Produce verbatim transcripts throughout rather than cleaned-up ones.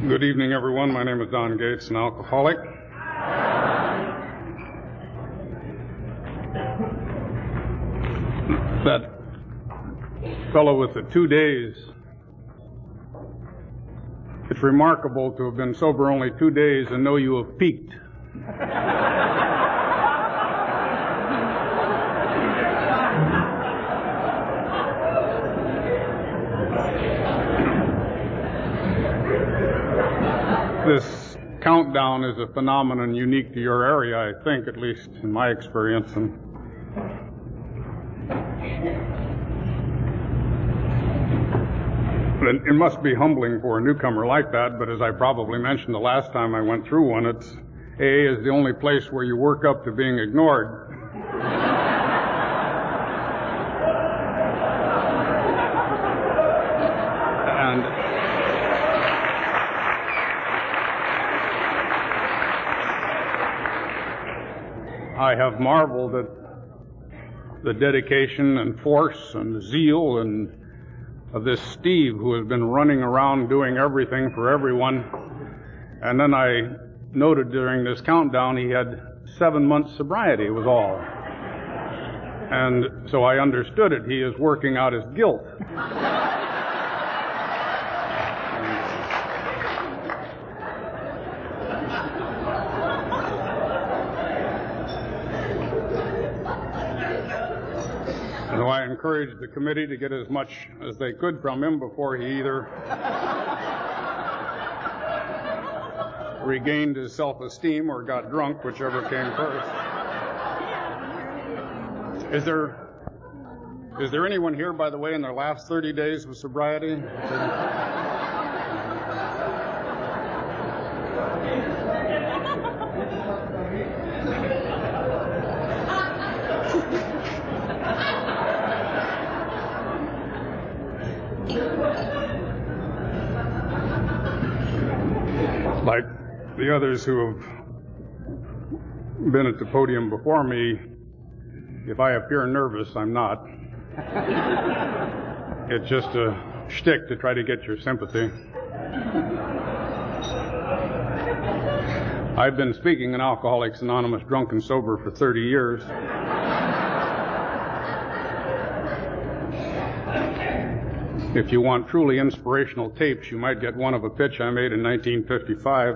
Good evening, everyone. My name is Don Gates, an alcoholic. That fellow with the two days, it's remarkable to have been sober only two days and know you have peaked. This countdown is a phenomenon unique to your area, I think, at least in my experience. And it, it must be humbling for a newcomer like that, but as I probably mentioned the last time I went through one, it's A A is the only place where you work up to being ignored. and I have marveled at the dedication and force and zeal and of this Steve, who has been running around doing everything for everyone. And then I noted during this countdown he had seven months sobriety was all. And so I understood it. He is working out his guilt. So I encouraged the committee to get as much as they could from him before he either regained his self-esteem or got drunk, whichever came first. Is there is there anyone here, by the way, in their last thirty days of sobriety? Like the others who have been at the podium before me, if I appear nervous, I'm not. It's just a shtick to try to get your sympathy. I've been speaking in Alcoholics Anonymous Drunk and Sober for thirty years. If you want truly inspirational tapes, you might get one of a pitch I made in nineteen fifty-five,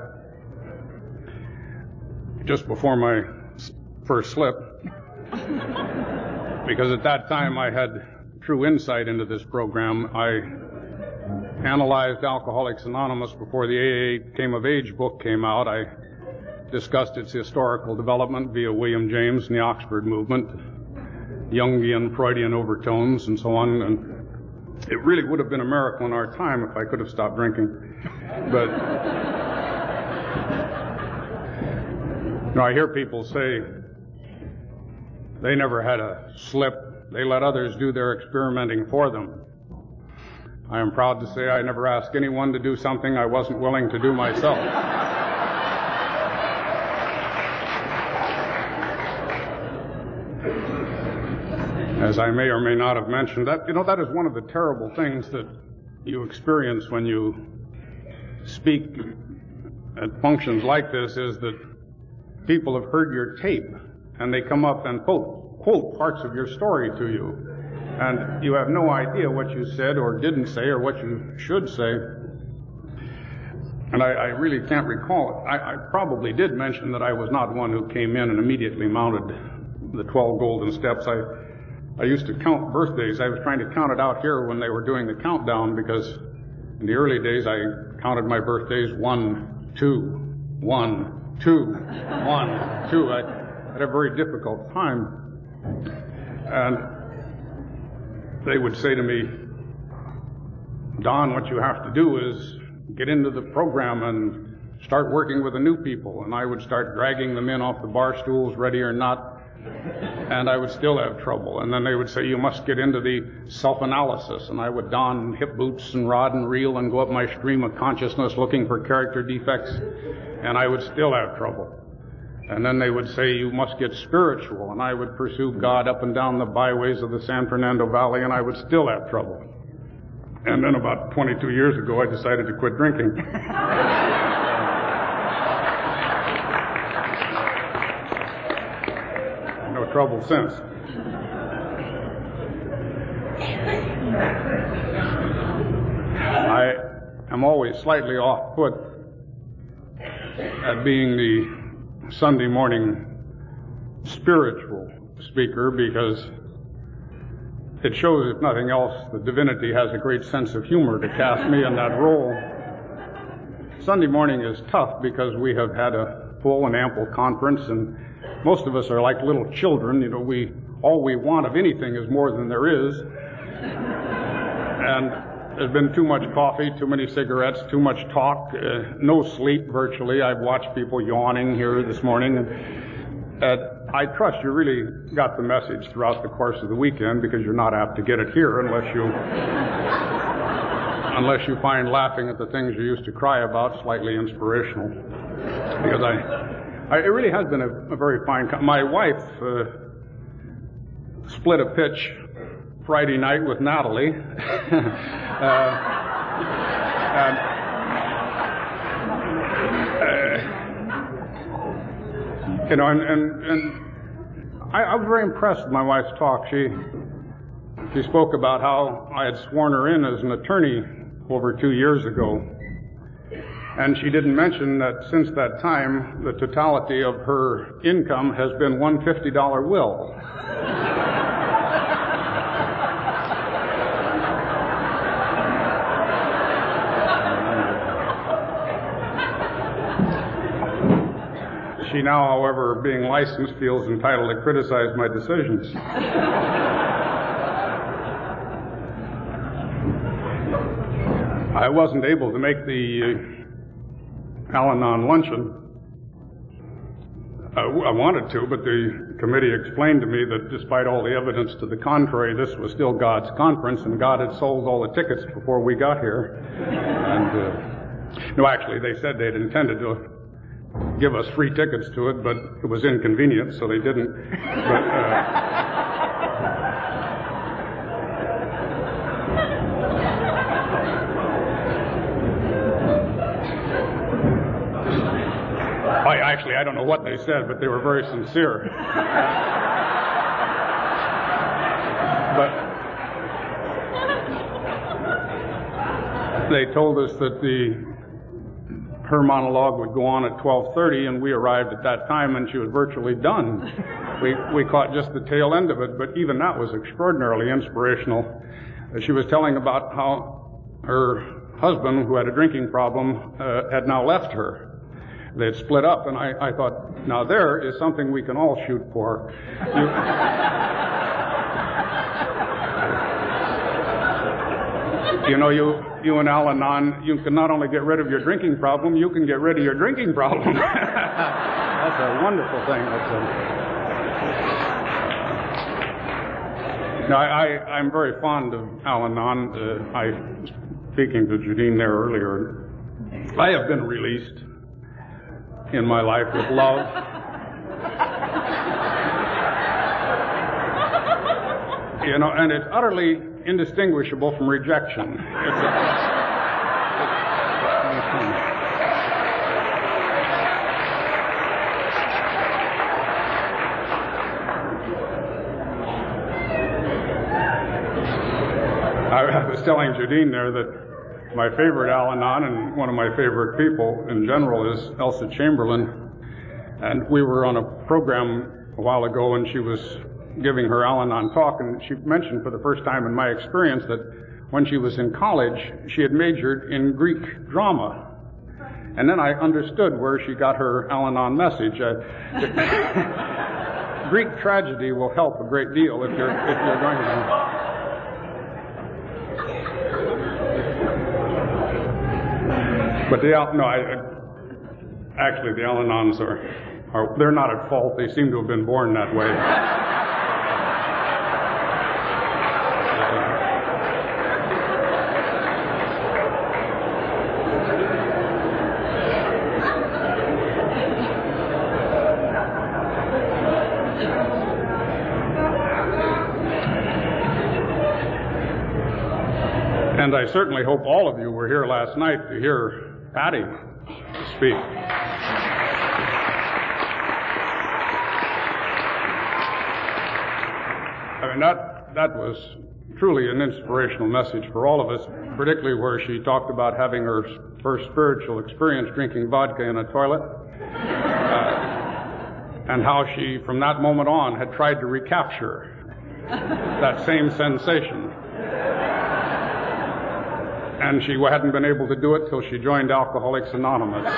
just before my first slip, because at that time I had true insight into this program. I analyzed Alcoholics Anonymous before the A A Came of Age book came out. I discussed its historical development via William James and the Oxford movement, Jungian, Freudian overtones, and so on. And it really would have been a miracle in our time if I could have stopped drinking. But you know, I hear people say they never had a slip. They let others do their experimenting for them. I am proud to say I never asked anyone to do something I wasn't willing to do myself. As I may or may not have mentioned, that, you know, that is one of the terrible things that you experience when you speak at functions like this, is that people have heard your tape and they come up and quote, quote parts of your story to you. And you have no idea what you said or didn't say or what you should say. And I, I really can't recall it. I, I probably did mention that I was not one who came in and immediately mounted the twelve golden steps. I I used to count birthdays. I was trying to count it out here when they were doing the countdown, because in the early days I counted my birthdays one, two, one, two, one, two. I had a very difficult time. And they would say to me, Don, what you have to do is get into the program and start working with the new people. And I would start dragging them in off the bar stools, ready or not. And I would still have trouble. And then they would say, you must get into the self-analysis. And I would don hip boots and rod and reel and go up my stream of consciousness looking for character defects. And I would still have trouble. And then they would say, you must get spiritual. And I would pursue God up and down the byways of the San Fernando Valley, and I would still have trouble. And then about twenty-two years ago, I decided to quit drinking. No trouble since. I am always slightly off put at being the Sunday morning spiritual speaker because it shows, if nothing else, the divinity has a great sense of humor to cast me in that role. Sunday morning is tough because we have had a full and ample conference, and most of us are like little children. You know, we all we want of anything is more than there is. And there's been too much coffee, too many cigarettes, too much talk, uh, no sleep virtually. I've watched people yawning here this morning. And, uh, I trust you really got the message throughout the course of the weekend, because you're not apt to get it here unless you unless you find laughing at the things you used to cry about slightly inspirational. Because I, I it really has been a, a very fine. Com- my wife uh, split a pitch Friday night with Natalie, uh, and. Uh, You know, and, and, and I, I was very impressed with my wife's talk. She she spoke about how I had sworn her in as an attorney over two years ago. And she didn't mention that since that time, the totality of her income has been one fifty dollar will. She now, however, being licensed, feels entitled to criticize my decisions. I wasn't able to make the uh, Al-Anon luncheon. Uh, I wanted to, but the committee explained to me that despite all the evidence to the contrary, this was still God's conference, and God had sold all the tickets before we got here. And uh, no, actually, they said they'd intended to give us free tickets to it, but it was inconvenient, so they didn't. But, uh, I actually, I don't know what they said, but they were very sincere. But they told us that the her monologue would go on at twelve thirty, and we arrived at that time, and she was virtually done. We we caught just the tail end of it, but even that was extraordinarily inspirational. She was telling about how her husband, who had a drinking problem, uh, had now left her. They had split up, and I, I thought, now there is something we can all shoot for. You, You know, you, you and Al-Anon, you can not only get rid of your drinking problem, you can get rid of your drinking problem. That's a wonderful thing. That's a... Now, I, I'm very fond of Al-Anon. Uh, I, speaking to Judine there earlier, I have been released in my life with love. You know, and it's utterly indistinguishable from rejection. It's a, I was telling Judine there that my favorite Al-Anon and one of my favorite people in general is Elsa Chamberlain. And we were on a program a while ago, and she was giving her Al-Anon talk, and she mentioned for the first time in my experience that when she was in college, she had majored in Greek drama. And then I understood where she got her Al-Anon message. Uh, Greek tragedy will help a great deal if you're if you're going to. But the Al, no, I, I actually the Al-Anons are, are they're not at fault. They seem to have been born that way. And I certainly hope all of you were here last night to hear Patty speak. I mean, that, that was truly an inspirational message for all of us, particularly where she talked about having her first spiritual experience drinking vodka in a toilet, uh, and how she, from that moment on, had tried to recapture that same sensation. And she hadn't been able to do it till she joined Alcoholics Anonymous.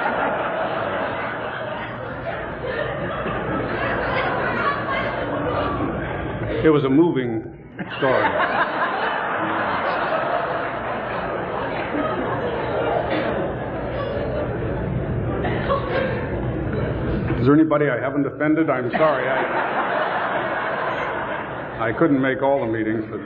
It was a moving story. Is there anybody I haven't offended? I'm sorry. I, I couldn't make all the meetings, but...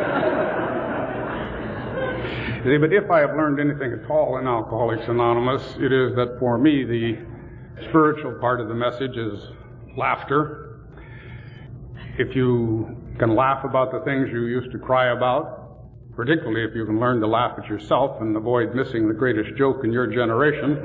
See, but if I have learned anything at all in Alcoholics Anonymous, it is that for me the spiritual part of the message is laughter. If you can laugh about the things you used to cry about, particularly if you can learn to laugh at yourself and avoid missing the greatest joke in your generation,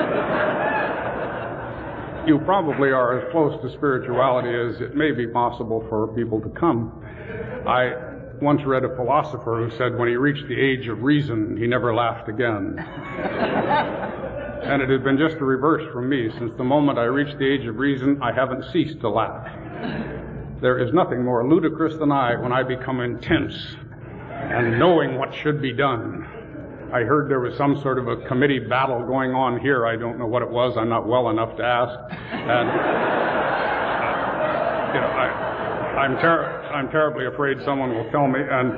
you probably are as close to spirituality as it may be possible for people to come. I once read a philosopher who said when he reached the age of reason, he never laughed again. And it has been just the reverse from me. Since the moment I reached the age of reason, I haven't ceased to laugh. There is nothing more ludicrous than I when I become intense and knowing what should be done. I heard there was some sort of a committee battle going on here. I don't know what it was. I'm not well enough to ask. And, uh, you know, I, I'm, ter- I'm terribly afraid someone will tell me. And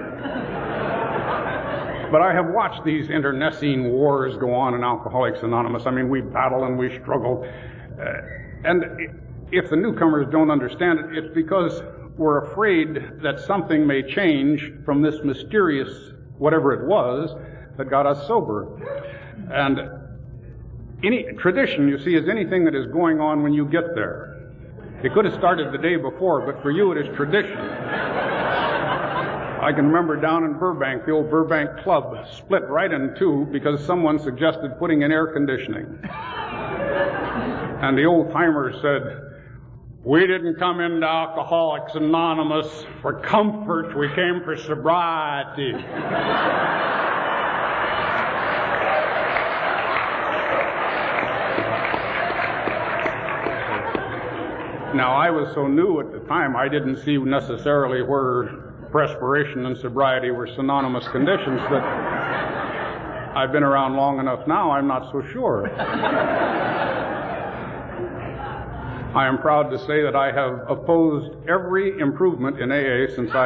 but I have watched these internecine wars go on in Alcoholics Anonymous. I mean, we battle and we struggle. Uh, and if the newcomers don't understand it, it's because we're afraid that something may change from this mysterious whatever it was that got us sober. And any tradition, you see, is anything that is going on when you get there. It could have started the day before, but for you it is tradition. I can remember down in Burbank, the old Burbank Club split right in two because someone suggested putting in air conditioning. And the old-timers said, "We didn't come into Alcoholics Anonymous for comfort, we came for sobriety." Now, I was so new at the time, I didn't see necessarily where perspiration and sobriety were synonymous conditions, but I've been around long enough now, I'm not so sure. I am proud to say that I have opposed every improvement in A A since I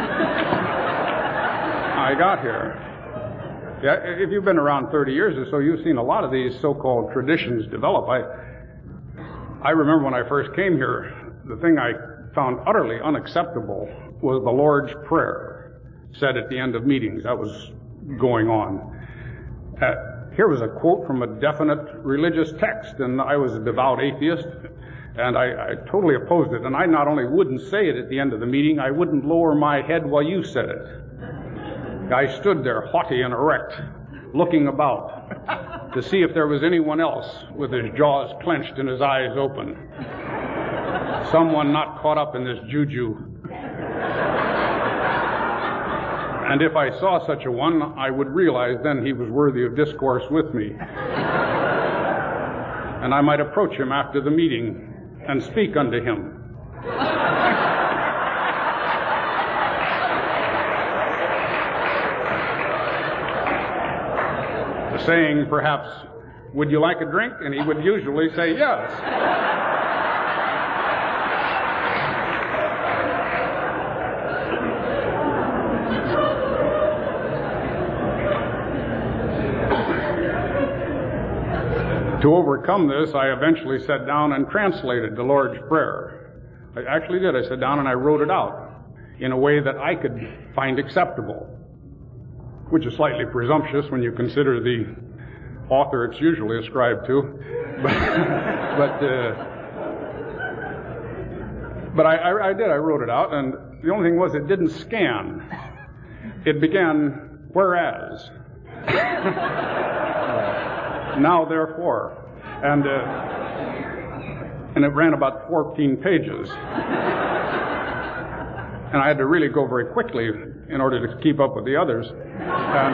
I got here. Yeah, if you've been around thirty years or so, you've seen a lot of these so-called traditions develop. I I remember when I first came here, the thing I found utterly unacceptable was the Lord's Prayer said at the end of meetings. That was going on. Uh, here was a quote from a definite religious text, and I was a devout atheist, and I, I totally opposed it. And I not only wouldn't say it at the end of the meeting, I wouldn't lower my head while you said it. I stood there haughty and erect, looking about to see if there was anyone else with his jaws clenched and his eyes open. Someone not caught up in this juju. And if I saw such a one, I would realize then he was worthy of discourse with me. And I might approach him after the meeting and speak unto him. Saying perhaps, "Would you like a drink?" And he would usually say yes. To overcome this, I eventually sat down and translated the Lord's Prayer. I actually did. I sat down and I wrote it out in a way that I could find acceptable, which is slightly presumptuous when you consider the author it's usually ascribed to. But but, uh, but I, I, I did. I wrote it out, and the only thing was it didn't scan. It began whereas, now therefore, and uh, and it ran about fourteen pages, and I had to really go very quickly in order to keep up with the others. And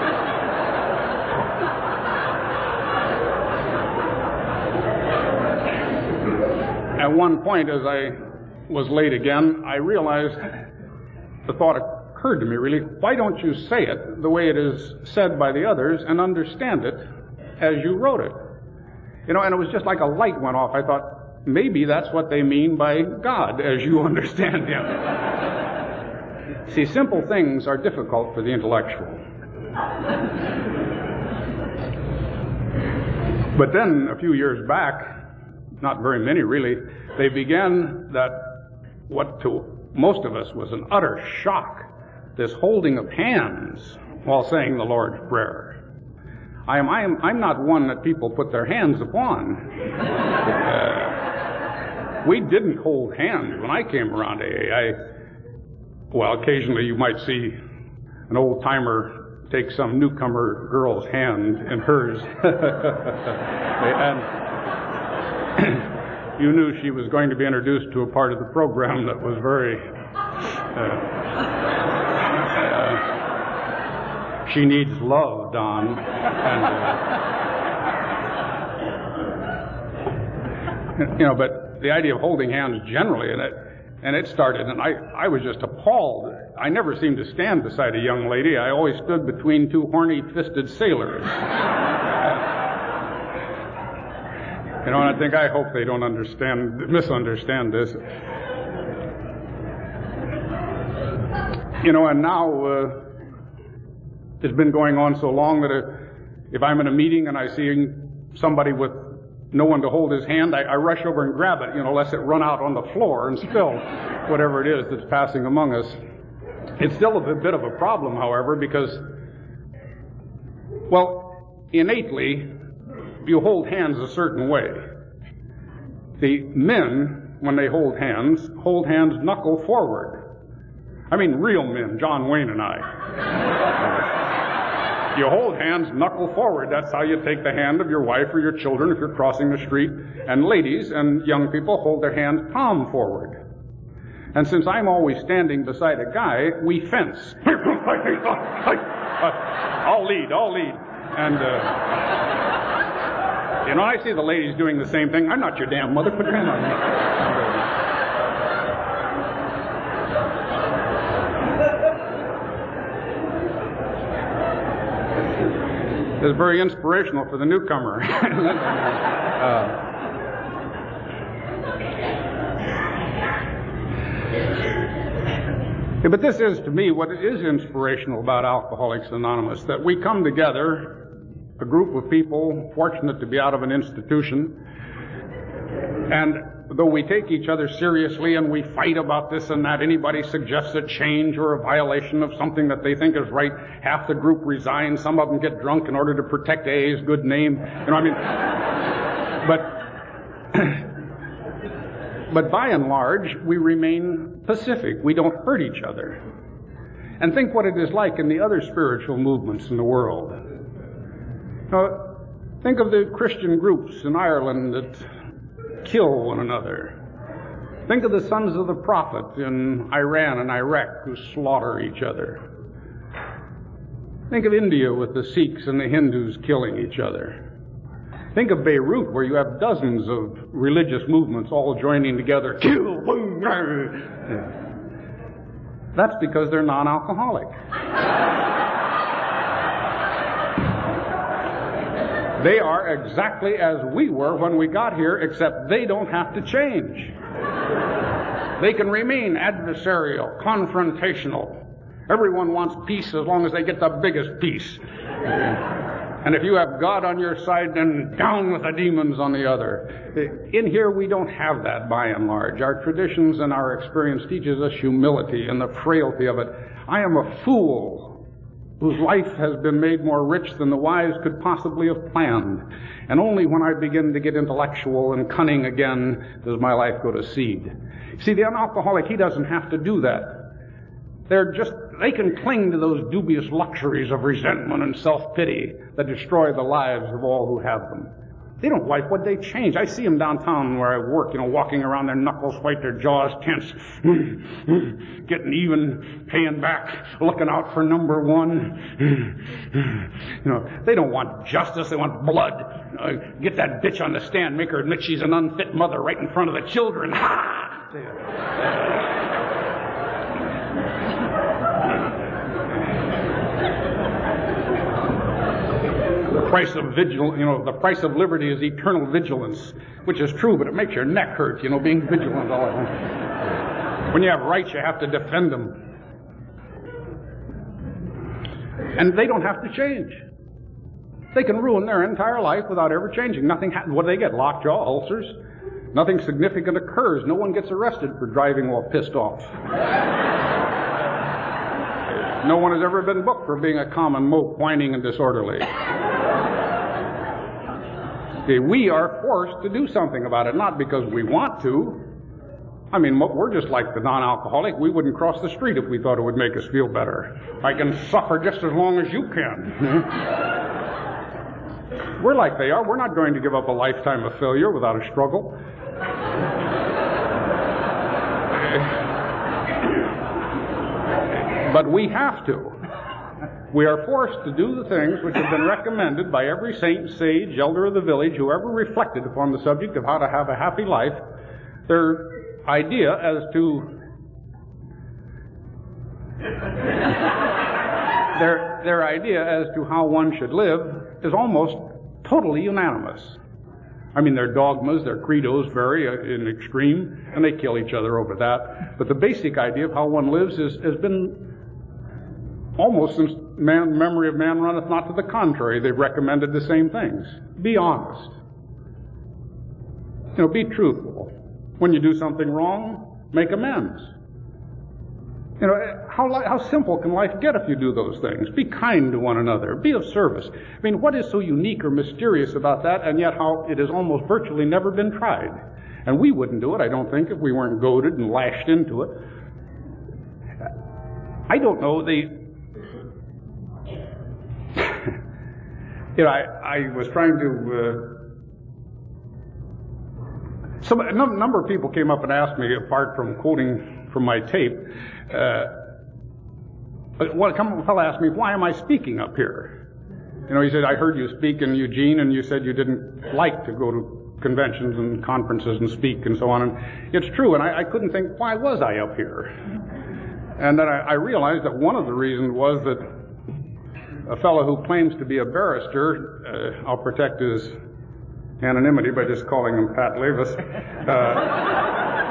at one point, as I was late again, I realized the thought occurred to me, really, why don't you say it the way it is said by the others and understand it as you wrote it? You know, and it was just like a light went off. I thought, maybe that's what they mean by God as you understand Him. See, simple things are difficult for the intellectual. But then, a few years back, not very many really, they began that what to most of us was an utter shock, this holding of hands while saying the Lord's Prayer. I am, I am, I'm not one that people put their hands upon. Uh, we didn't hold hands when I came around A A. I, well, occasionally you might see an old-timer take some newcomer girl's hand in hers. And you knew she was going to be introduced to a part of the program that was very... Uh, uh, she needs love, Don. And, uh, you know, but the idea of holding hands generally, and it, and it started, and I, I was just appalled. I never seemed to stand beside a young lady. I always stood between two horny-fisted sailors. You know, and I think, I hope they don't understand, misunderstand this. You know, and now uh, it's been going on so long that uh, if I'm in a meeting and I see somebody with no one to hold his hand, I, I rush over and grab it, you know, lest it run out on the floor and spill whatever it is that's passing among us. It's still a bit of a problem, however, because, well, innately, you hold hands a certain way. The men, when they hold hands, hold hands knuckle forward. I mean, real men, John Wayne and I. You hold hands knuckle forward. That's how you take the hand of your wife or your children if you're crossing the street. And ladies and young people hold their hands palm forward. And since I'm always standing beside a guy, we fence. I'll lead, I'll lead. And, uh, you know, I see the ladies doing the same thing. I'm not your damn mother. Put your hand on me. It's very inspirational for the newcomer. uh, yeah, but this is, to me, what is inspirational about Alcoholics Anonymous, that we come together, a group of people fortunate to be out of an institution, and though we take each other seriously and we fight about this and that, anybody suggests a change or a violation of something that they think is right, half the group resigns, some of them get drunk in order to protect A A's good name. You know, I mean, but, but by and large, we remain pacific. We don't hurt each other. And think what it is like in the other spiritual movements in the world. Now, think of the Christian groups in Ireland that kill one another. Think of the Sons of the Prophet in Iran and Iraq who slaughter each other. Think of India with the Sikhs and the Hindus killing each other. Think of Beirut, where you have dozens of religious movements all joining together. Kill! That's because they're non-alcoholic. They are exactly as we were when we got here, except they don't have to change. They can remain adversarial, confrontational. Everyone wants peace as long as they get the biggest piece. And if you have God on your side, then down with the demons on the other. In here, we don't have that by and large. Our traditions and our experience teaches us humility and the frailty of it. I am a fool whose life has been made more rich than the wise could possibly have planned. And only when I begin to get intellectual and cunning again does my life go to seed. See, the unalcoholic, he doesn't have to do that. They're just, they can cling to those dubious luxuries of resentment and self-pity that destroy the lives of all who have them. They don't like what they change. I see them downtown where I work, you know, walking around, their knuckles white, their jaws tense, getting even, paying back, looking out for number one. You know, they don't want justice, they want blood. Uh, get that bitch on the stand, make her admit she's an unfit mother right in front of the children. Ha! The price of vigil, you know, the price of liberty is eternal vigilance, which is true, but it makes your neck hurt, you know, being vigilant all the time. When you have rights, you have to defend them. And they don't have to change. They can ruin their entire life without ever changing. Nothing ha- what do they get? Lockjaw, ulcers? Nothing significant occurs. No one gets arrested for driving while pissed off. No one has ever been booked for being a common mope, whining and disorderly. Okay, we are forced to do something about it, not because we want to. I mean, we're just like the non-alcoholic. We wouldn't cross the street if we thought it would make us feel better. I can suffer just as long as you can. We're like they are. We're not going to give up a lifetime of failure without a struggle. But we have to. We are forced to do the things which have been recommended by every saint, sage, elder of the village, who ever reflected upon the subject of how to have a happy life. Their idea as to their their idea as to how one should live is almost totally unanimous. I mean, their dogmas, their credos vary in extreme, and they kill each other over that. But the basic idea of how one lives is, has been almost since man, memory of man runneth not to the contrary. They've recommended the same things. Be honest. You know, be truthful. When you do something wrong, make amends. You know, how, how simple can life get if you do those things? Be kind to one another. Be of service. I mean, what is so unique or mysterious about that, and yet how it has almost virtually never been tried? And we wouldn't do it, I don't think, if we weren't goaded and lashed into it. I don't know, the... you know, I, I was trying to... Uh, some, a number of people came up and asked me, apart from quoting from my tape, Uh, one fellow asked me, why am I speaking up here? You know, he said, I heard you speak in Eugene, and you said you didn't like to go to conventions and conferences and speak and so on. And it's true, and I, I couldn't think, why was I up here? And then I, I realized that one of the reasons was that a fellow who claims to be a barrister, uh, I'll protect his anonymity by just calling him Pat Levis, uh,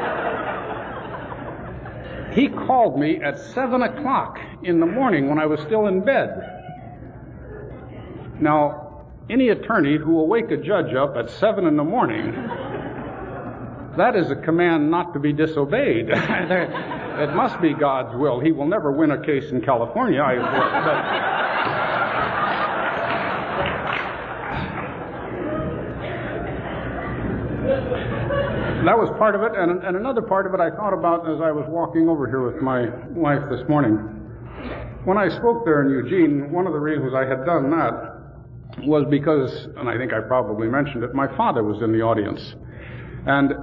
he called me at seven o'clock in the morning when I was still in bed. Now, any attorney who will wake a judge up at seven in the morning, that is a command not to be disobeyed. It must be God's will. He will never win a case in California. I, but, that was part of it, and, and another part of it I thought about as I was walking over here with my wife this morning. When I spoke there in Eugene, one of the reasons I had done that was because, and I think I probably mentioned it, my father was in the audience. And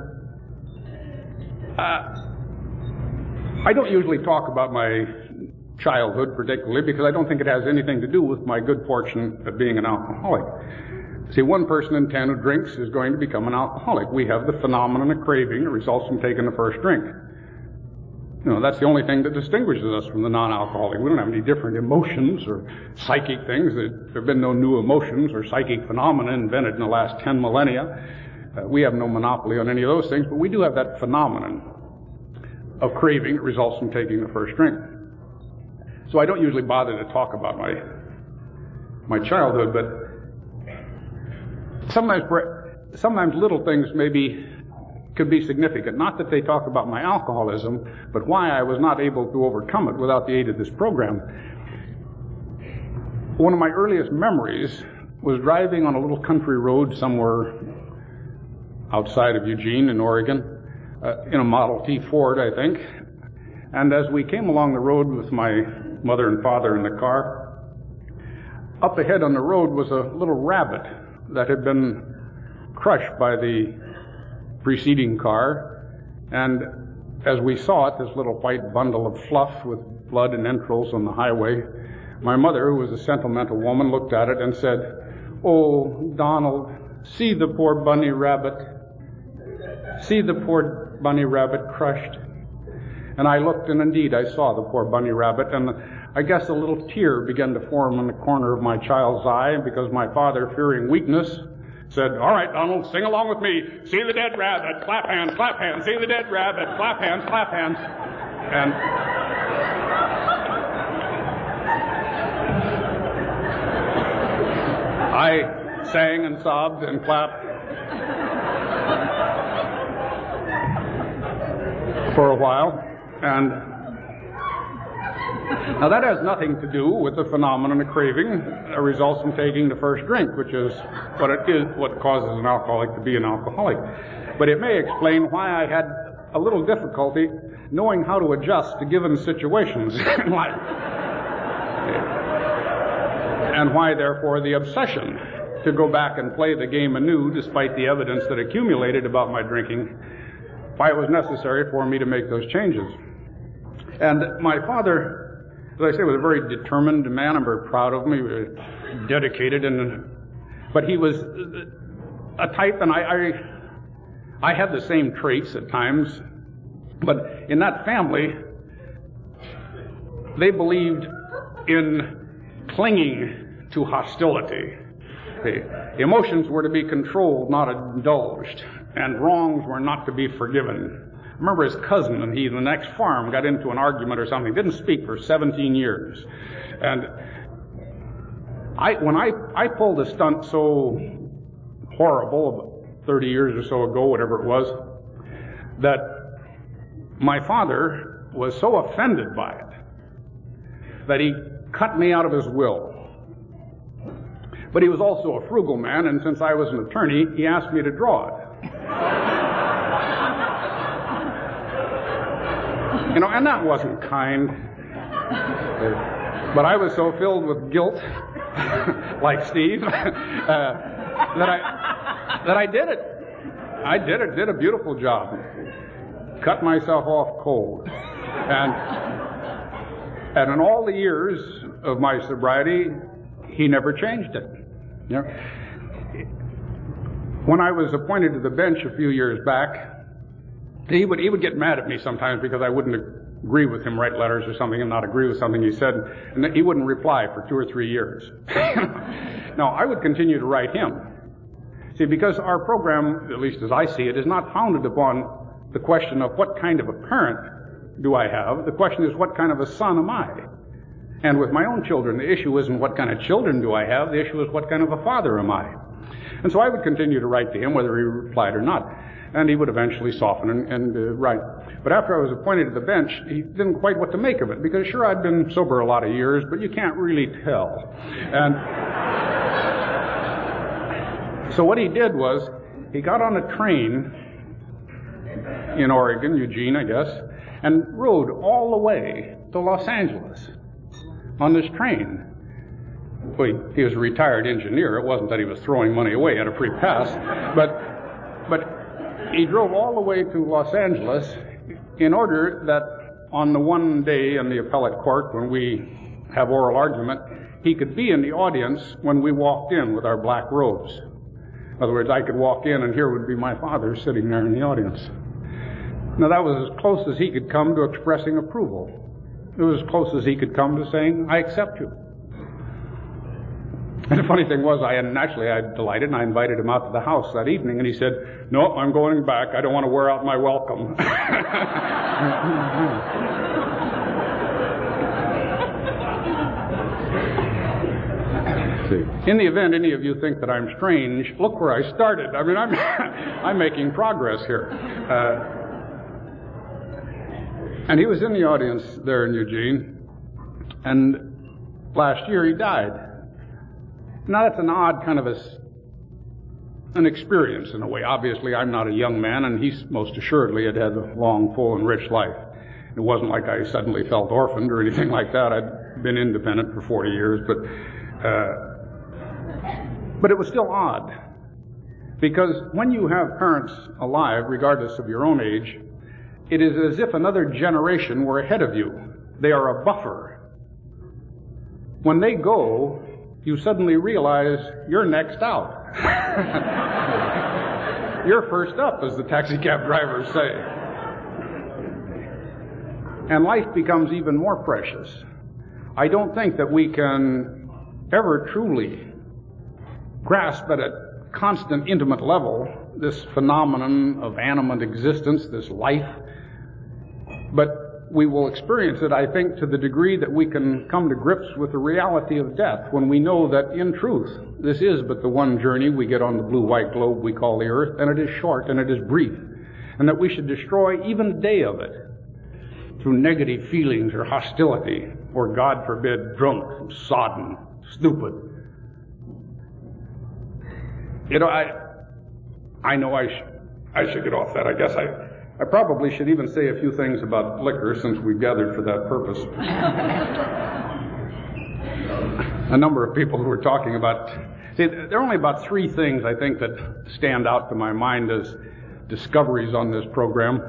uh, I don't usually talk about my childhood particularly because I don't think it has anything to do with my good fortune of being an alcoholic. See, one person in ten who drinks is going to become an alcoholic. We have the phenomenon of craving that results from taking the first drink. You know, that's the only thing that distinguishes us from the non-alcoholic. We don't have any different emotions or psychic things. There have been no new emotions or psychic phenomena invented in the last ten millennia. Uh, we have no monopoly on any of those things, but we do have that phenomenon of craving that results from taking the first drink. So I don't usually bother to talk about my my childhood, but Sometimes, sometimes little things maybe could be significant. Not that they talk about my alcoholism, but why I was not able to overcome it without the aid of this program. One of my earliest memories was driving on a little country road somewhere outside of Eugene in Oregon, uh, in a Model T Ford, I think. And as we came along the road with my mother and father in the car, up ahead on the road was a little rabbit that had been crushed by the preceding car. And as we saw it, this little white bundle of fluff with blood and entrails on the highway, my mother, who was a sentimental woman, looked at it and said, "Oh, Donald, see the poor bunny rabbit. See the poor bunny rabbit crushed." And I looked, and indeed I saw the poor bunny rabbit, and I guess a little tear began to form in the corner of my child's eye, because my father, fearing weakness, said, "All right, Donald, sing along with me. See the dead rabbit, clap hands, clap hands. See the dead rabbit, clap hands, clap hands." And I sang and sobbed and clapped for a while. And now that has nothing to do with the phenomenon of craving that results from taking the first drink, which is what it is, what causes an alcoholic to be an alcoholic. But it may explain why I had a little difficulty knowing how to adjust to given situations in life. And why, therefore, the obsession to go back and play the game anew, despite the evidence that accumulated about my drinking, why it was necessary for me to make those changes. And my father, as I say, was a very determined man. I'm very proud of him. He was dedicated, and but he was a type, and I, I, I had the same traits at times. But in that family, they believed in clinging to hostility. The emotions were to be controlled, not indulged, and wrongs were not to be forgiven. I remember his cousin and he, in the next farm, got into an argument or something. Didn't speak for seventeen years. And I, when I, I pulled a stunt so horrible, thirty years or so ago, whatever it was, that my father was so offended by it that he cut me out of his will. But he was also a frugal man, and since I was an attorney, he asked me to draw it. You know, and that wasn't kind. But I was so filled with guilt, like Steve, uh, that I that I did it. I did it, did a beautiful job. Cut myself off cold. And, and in all the years of my sobriety, he never changed it. You know, when I was appointed to the bench a few years back, he would he would get mad at me sometimes because I wouldn't agree with him, write letters or something, and not agree with something he said, and he wouldn't reply for two or three years. Now, I would continue to write him. See, because our program, at least as I see it, is not founded upon the question of what kind of a parent do I have. The question is, what kind of a son am I? And with my own children, the issue isn't what kind of children do I have, the issue is what kind of a father am I. And so I would continue to write to him, whether he replied or not. And he would eventually soften and, and uh, write. But after I was appointed to the bench, he didn't quite what to make of it, because sure, I'd been sober a lot of years, but you can't really tell. And so what he did was, he got on a train in Oregon, Eugene, I guess, and rode all the way to Los Angeles on this train. Well, he was a retired engineer. It wasn't that he was throwing money away at a free pass, but but he drove all the way to Los Angeles in order that on the one day in the appellate court when we have oral argument, he could be in the audience when we walked in with our black robes. In other words, I could walk in and here would be my father sitting there in the audience. Now that was as close as he could come to expressing approval. It was as close as he could come to saying, "I accept you." And the funny thing was, I naturally I delighted, and I invited him out to the house that evening, and he said, "No, I'm going back. I don't want to wear out my welcome." See, in the event any of you think that I'm strange, look where I started. I mean, I'm I'm making progress here. Uh, and he was in the audience there in Eugene, and last year he died. Now that's an odd kind of a, an experience in a way. Obviously I'm not a young man, and he's most assuredly had had a long, full, and rich life. It wasn't like I suddenly felt orphaned or anything like that. I'd been independent for forty years, but uh, but it was still odd. Because when you have parents alive, regardless of your own age, it is as if another generation were ahead of you. They are a buffer. When they go, you suddenly realize you're next out. You're first up, as the taxi cab drivers say. And life becomes even more precious. I don't think that we can ever truly grasp at a constant, intimate level this phenomenon of animate existence, this life. But we will experience it, I think, to the degree that we can come to grips with the reality of death, when we know that, in truth, this is but the one journey we get on the blue-white globe we call the earth, and it is short and it is brief, and that we should destroy even a day of it through negative feelings or hostility, or, God forbid, drunk, sodden, stupid. You know, I I know I, sh- I should get off that. I guess I, I probably should even say a few things about liquor, since we gathered for that purpose. A number of people who were talking about... See, there are only about three things, I think, that stand out to my mind as discoveries on this program.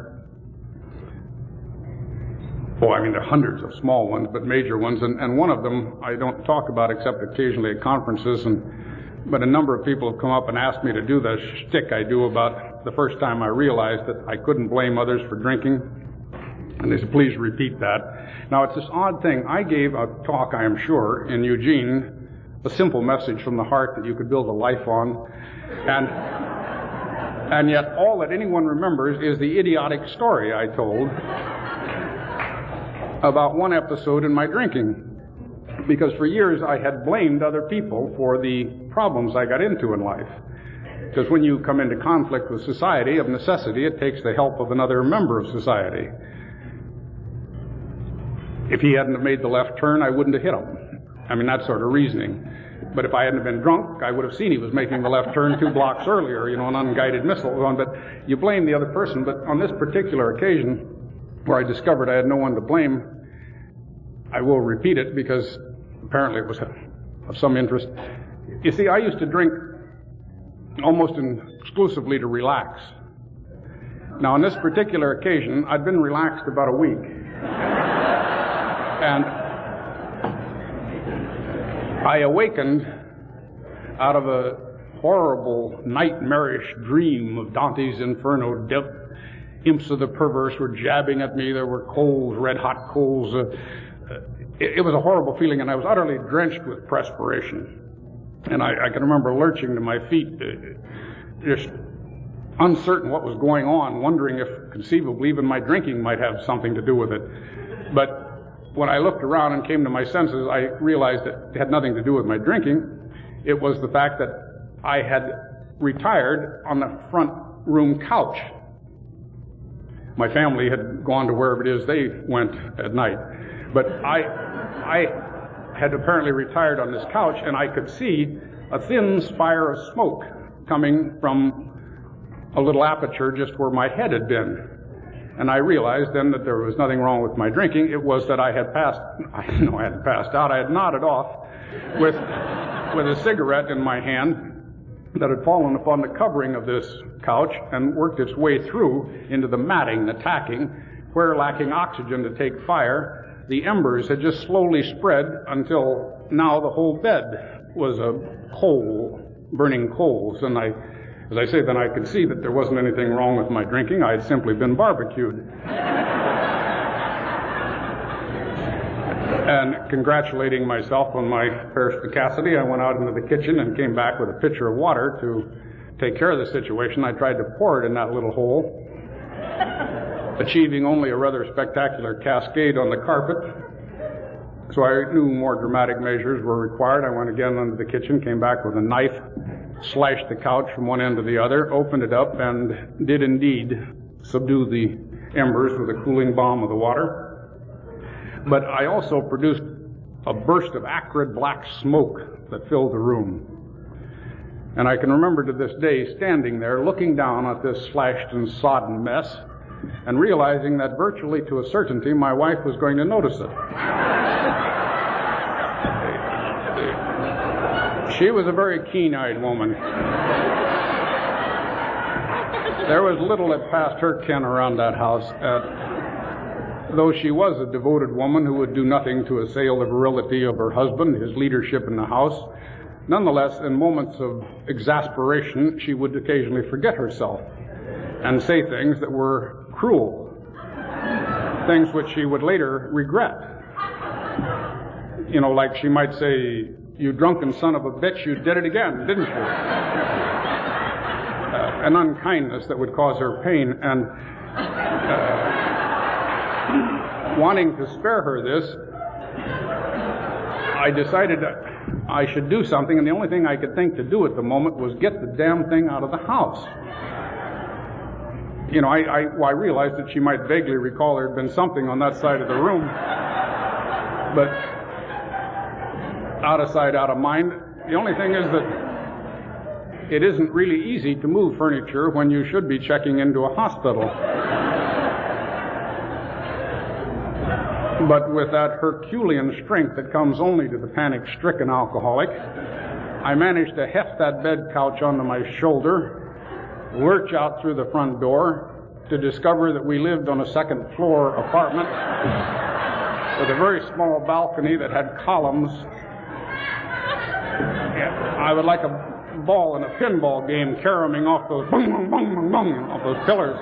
Oh, I mean, there are hundreds of small ones, but major ones, and, and one of them I don't talk about except occasionally at conferences, and but a number of people have come up and asked me to do the shtick I do about the first time I realized that I couldn't blame others for drinking. And they said, please repeat that. Now, it's this odd thing. I gave a talk, I am sure, in Eugene, a simple message from the heart that you could build a life on. And, and yet all that anyone remembers is the idiotic story I told about one episode in my drinking. Because for years I had blamed other people for the problems I got into in life. Because when you come into conflict with society, of necessity, it takes the help of another member of society. If he hadn't have made the left turn, I wouldn't have hit him. I mean, that sort of reasoning. But if I hadn't been drunk, I would have seen he was making the left turn two blocks earlier, you know, an unguided missile was on. But you blame the other person. But on this particular occasion, where I discovered I had no one to blame, I will repeat it because apparently it was of some interest. You see, I used to drink almost exclusively to relax. Now, on this particular occasion, I'd been relaxed about a week. And I awakened out of a horrible, nightmarish dream of Dante's Inferno. De- imps of the perverse were jabbing at me. There were coals, red-hot coals. Uh, it, it was a horrible feeling, and I was utterly drenched with perspiration. And I, I can remember lurching to my feet, uh, just uncertain what was going on, wondering if conceivably even my drinking might have something to do with it. But when I looked around and came to my senses, I realized it had nothing to do with my drinking. It was the fact that I had retired on the front room couch. My family had gone to wherever it is they went at night. But I, I had apparently retired on this couch, and I could see a thin spire of smoke coming from a little aperture just where my head had been. And I realized then that there was nothing wrong with my drinking. It was that I had passed, I know I hadn't passed out, I had nodded off with, with a cigarette in my hand that had fallen upon the covering of this couch and worked its way through into the matting, the tacking, where, lacking oxygen to take fire, the embers had just slowly spread until now the whole bed was a coal, burning coals. And I As I say, then I could see that there wasn't anything wrong with my drinking. I had simply been barbecued. And congratulating myself on my perspicacity, I went out into the kitchen and came back with a pitcher of water to take care of the situation. I tried to pour it in that little hole, achieving only a rather spectacular cascade on the carpet. So I knew more dramatic measures were required. I went again into the kitchen, came back with a knife, slashed the couch from one end to the other, opened it up, and did indeed subdue the embers with the cooling balm of the water. But I also produced a burst of acrid black smoke that filled the room. And I can remember to this day standing there looking down at this slashed and sodden mess and realizing that virtually to a certainty my wife was going to notice it. She was a very keen-eyed woman. There was little that passed her ken around that house. Uh, though she was a devoted woman who would do nothing to assail the virility of her husband, his leadership in the house, nonetheless, in moments of exasperation, she would occasionally forget herself and say things that were cruel, things which she would later regret. You know, like she might say, "You drunken son of a bitch, you did it again, didn't you?" Uh, an unkindness that would cause her pain. And uh, wanting to spare her this, I decided that I should do something, and the only thing I could think to do at the moment was get the damn thing out of the house. You know, I, I, well, I realized that she might vaguely recall there had been something on that side of the room, but out of sight, out of mind. The only thing is that it isn't really easy to move furniture when you should be checking into a hospital. But with that Herculean strength that comes only to the panic-stricken alcoholic, I managed to heft that bed couch onto my shoulder, lurch out through the front door to discover that we lived on a second-floor apartment with a very small balcony that had columns. I would like a ball in a pinball game caroming off those bung, bung, bung, bung, bung, off those pillars.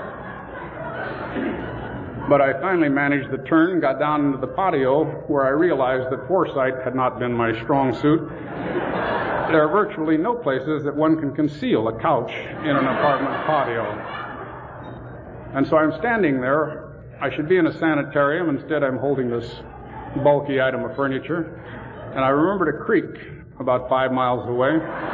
But I finally managed the turn, got down into the patio, where I realized that foresight had not been my strong suit. There are virtually no places that one can conceal a couch in an apartment patio. And so I'm standing there. I should be in a sanitarium. Instead, I'm holding this bulky item of furniture. And I remembered a creek about five miles away.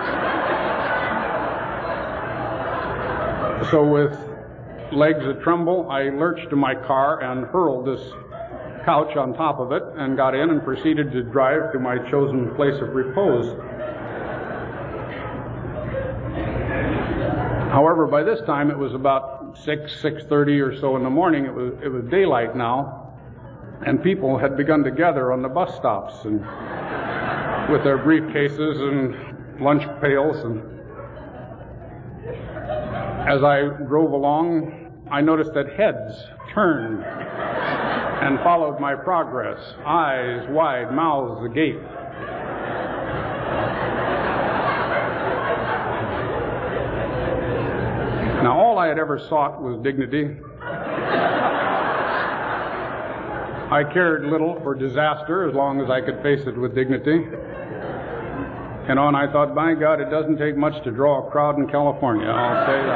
So with legs a tremble, I lurched to my car and hurled this couch on top of it and got in and proceeded to drive to my chosen place of repose. However, by this time it was about six, six thirty or so in the morning. It was it was daylight now, and people had begun to gather on the bus stops and with their briefcases and lunch pails. And as I drove along, I noticed that heads turned and followed my progress, eyes wide, mouths agape. Now, all I had ever sought was dignity. I cared little for disaster as long as I could face it with dignity. And on I thought, by God, it doesn't take much to draw a crowd in California, I'll say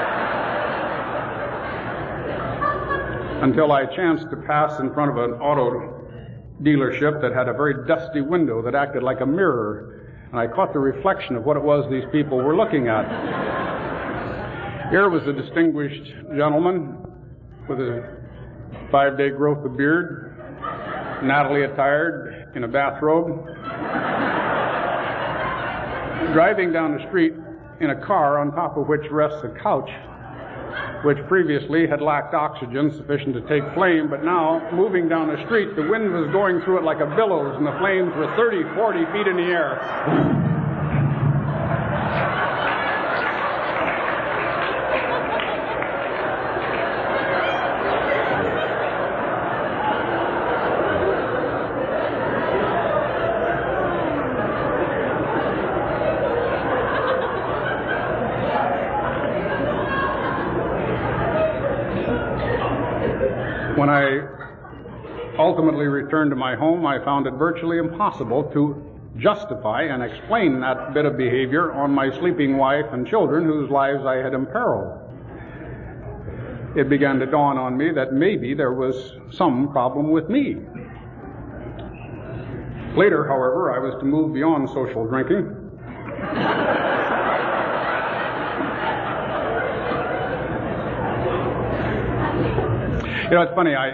that. Until I chanced to pass in front of an auto dealership that had a very dusty window that acted like a mirror, and I caught the reflection of what it was these people were looking at. Here was a distinguished gentleman with a five-day growth of beard, nattily attired in a bathrobe, driving down the street in a car on top of which rests a couch, which previously had lacked oxygen sufficient to take flame, but now, moving down the street, the wind was going through it like a billows, and the flames were thirty, forty feet in the air. When I ultimately returned to my home, I found it virtually impossible to justify and explain that bit of behavior on my sleeping wife and children whose lives I had imperiled. It began to dawn on me that maybe there was some problem with me. Later, however, I was to move beyond social drinking. You know, it's funny, I...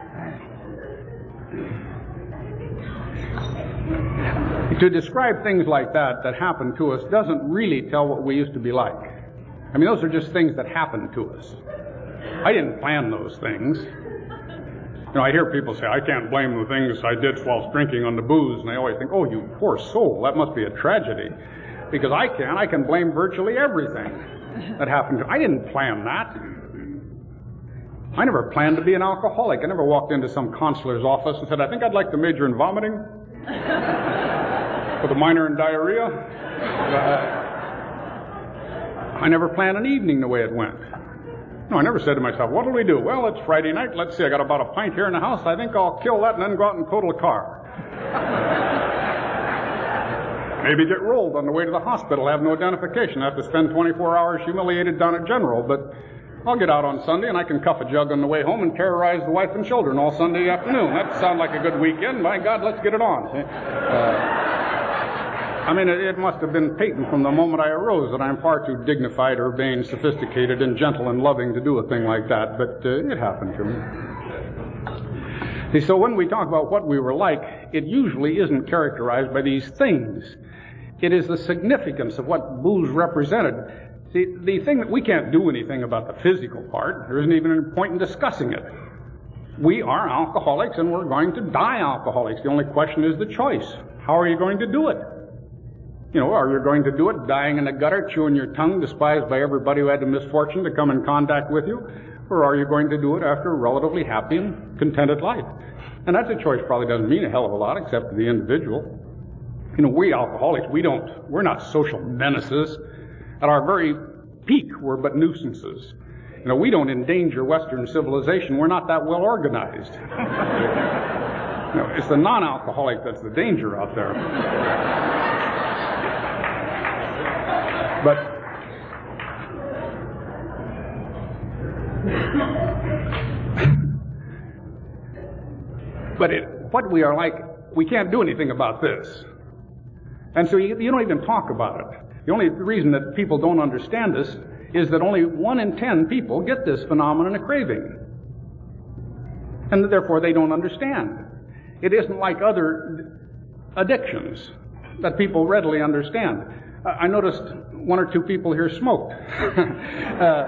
To describe things like that that happen to us doesn't really tell what we used to be like. I mean, those are just things that happen to us. I didn't plan those things. You know, I hear people say, I can't blame the things I did whilst drinking on the booze, and I always think, oh, you poor soul, that must be a tragedy. Because I can, I can blame virtually everything that happened to me. I didn't plan that. I never planned to be an alcoholic. I never walked into some consular's office and said, I think I'd like to major in vomiting with a minor in diarrhea. Uh, I never planned an evening the way it went. No, I never said to myself, what'll we do? Well, it's Friday night. Let's see, I got about a pint here in the house. I think I'll kill that and then go out and total a car. Maybe get rolled on the way to the hospital, have no identification, have to spend twenty-four hours humiliated down at General, but I'll get out on Sunday and I can cuff a jug on the way home and terrorize the wife and children all Sunday afternoon. That sounds like a good weekend. My God, let's get it on. Uh, I mean, it, it must have been patent from the moment I arose that I'm far too dignified, urbane, sophisticated, and gentle and loving to do a thing like that, but uh, it happened to me. See, so when we talk about what we were like, it usually isn't characterized by these things. It is the significance of what booze represented. See, the thing that we can't do anything about the physical part, there isn't even a point in discussing it. We are alcoholics and we're going to die alcoholics. The only question is the choice. How are you going to do it? You know, are you going to do it dying in a gutter, chewing your tongue, despised by everybody who had the misfortune to come in contact with you? Or are you going to do it after a relatively happy and contented life? And that's a choice probably doesn't mean a hell of a lot except to the individual. You know, we alcoholics, we don't, we're not social menaces. At our very peak, we're but nuisances. You know, we don't endanger Western civilization. We're not that well organized. You know, it's the non-alcoholic that's the danger out there. But but it, what we are like, we can't do anything about this. And so you, you don't even talk about it. The only reason that people don't understand this is that only one in ten people get this phenomenon of craving. And therefore they don't understand. It isn't like other addictions that people readily understand. Uh, I noticed one or two people here smoked. uh,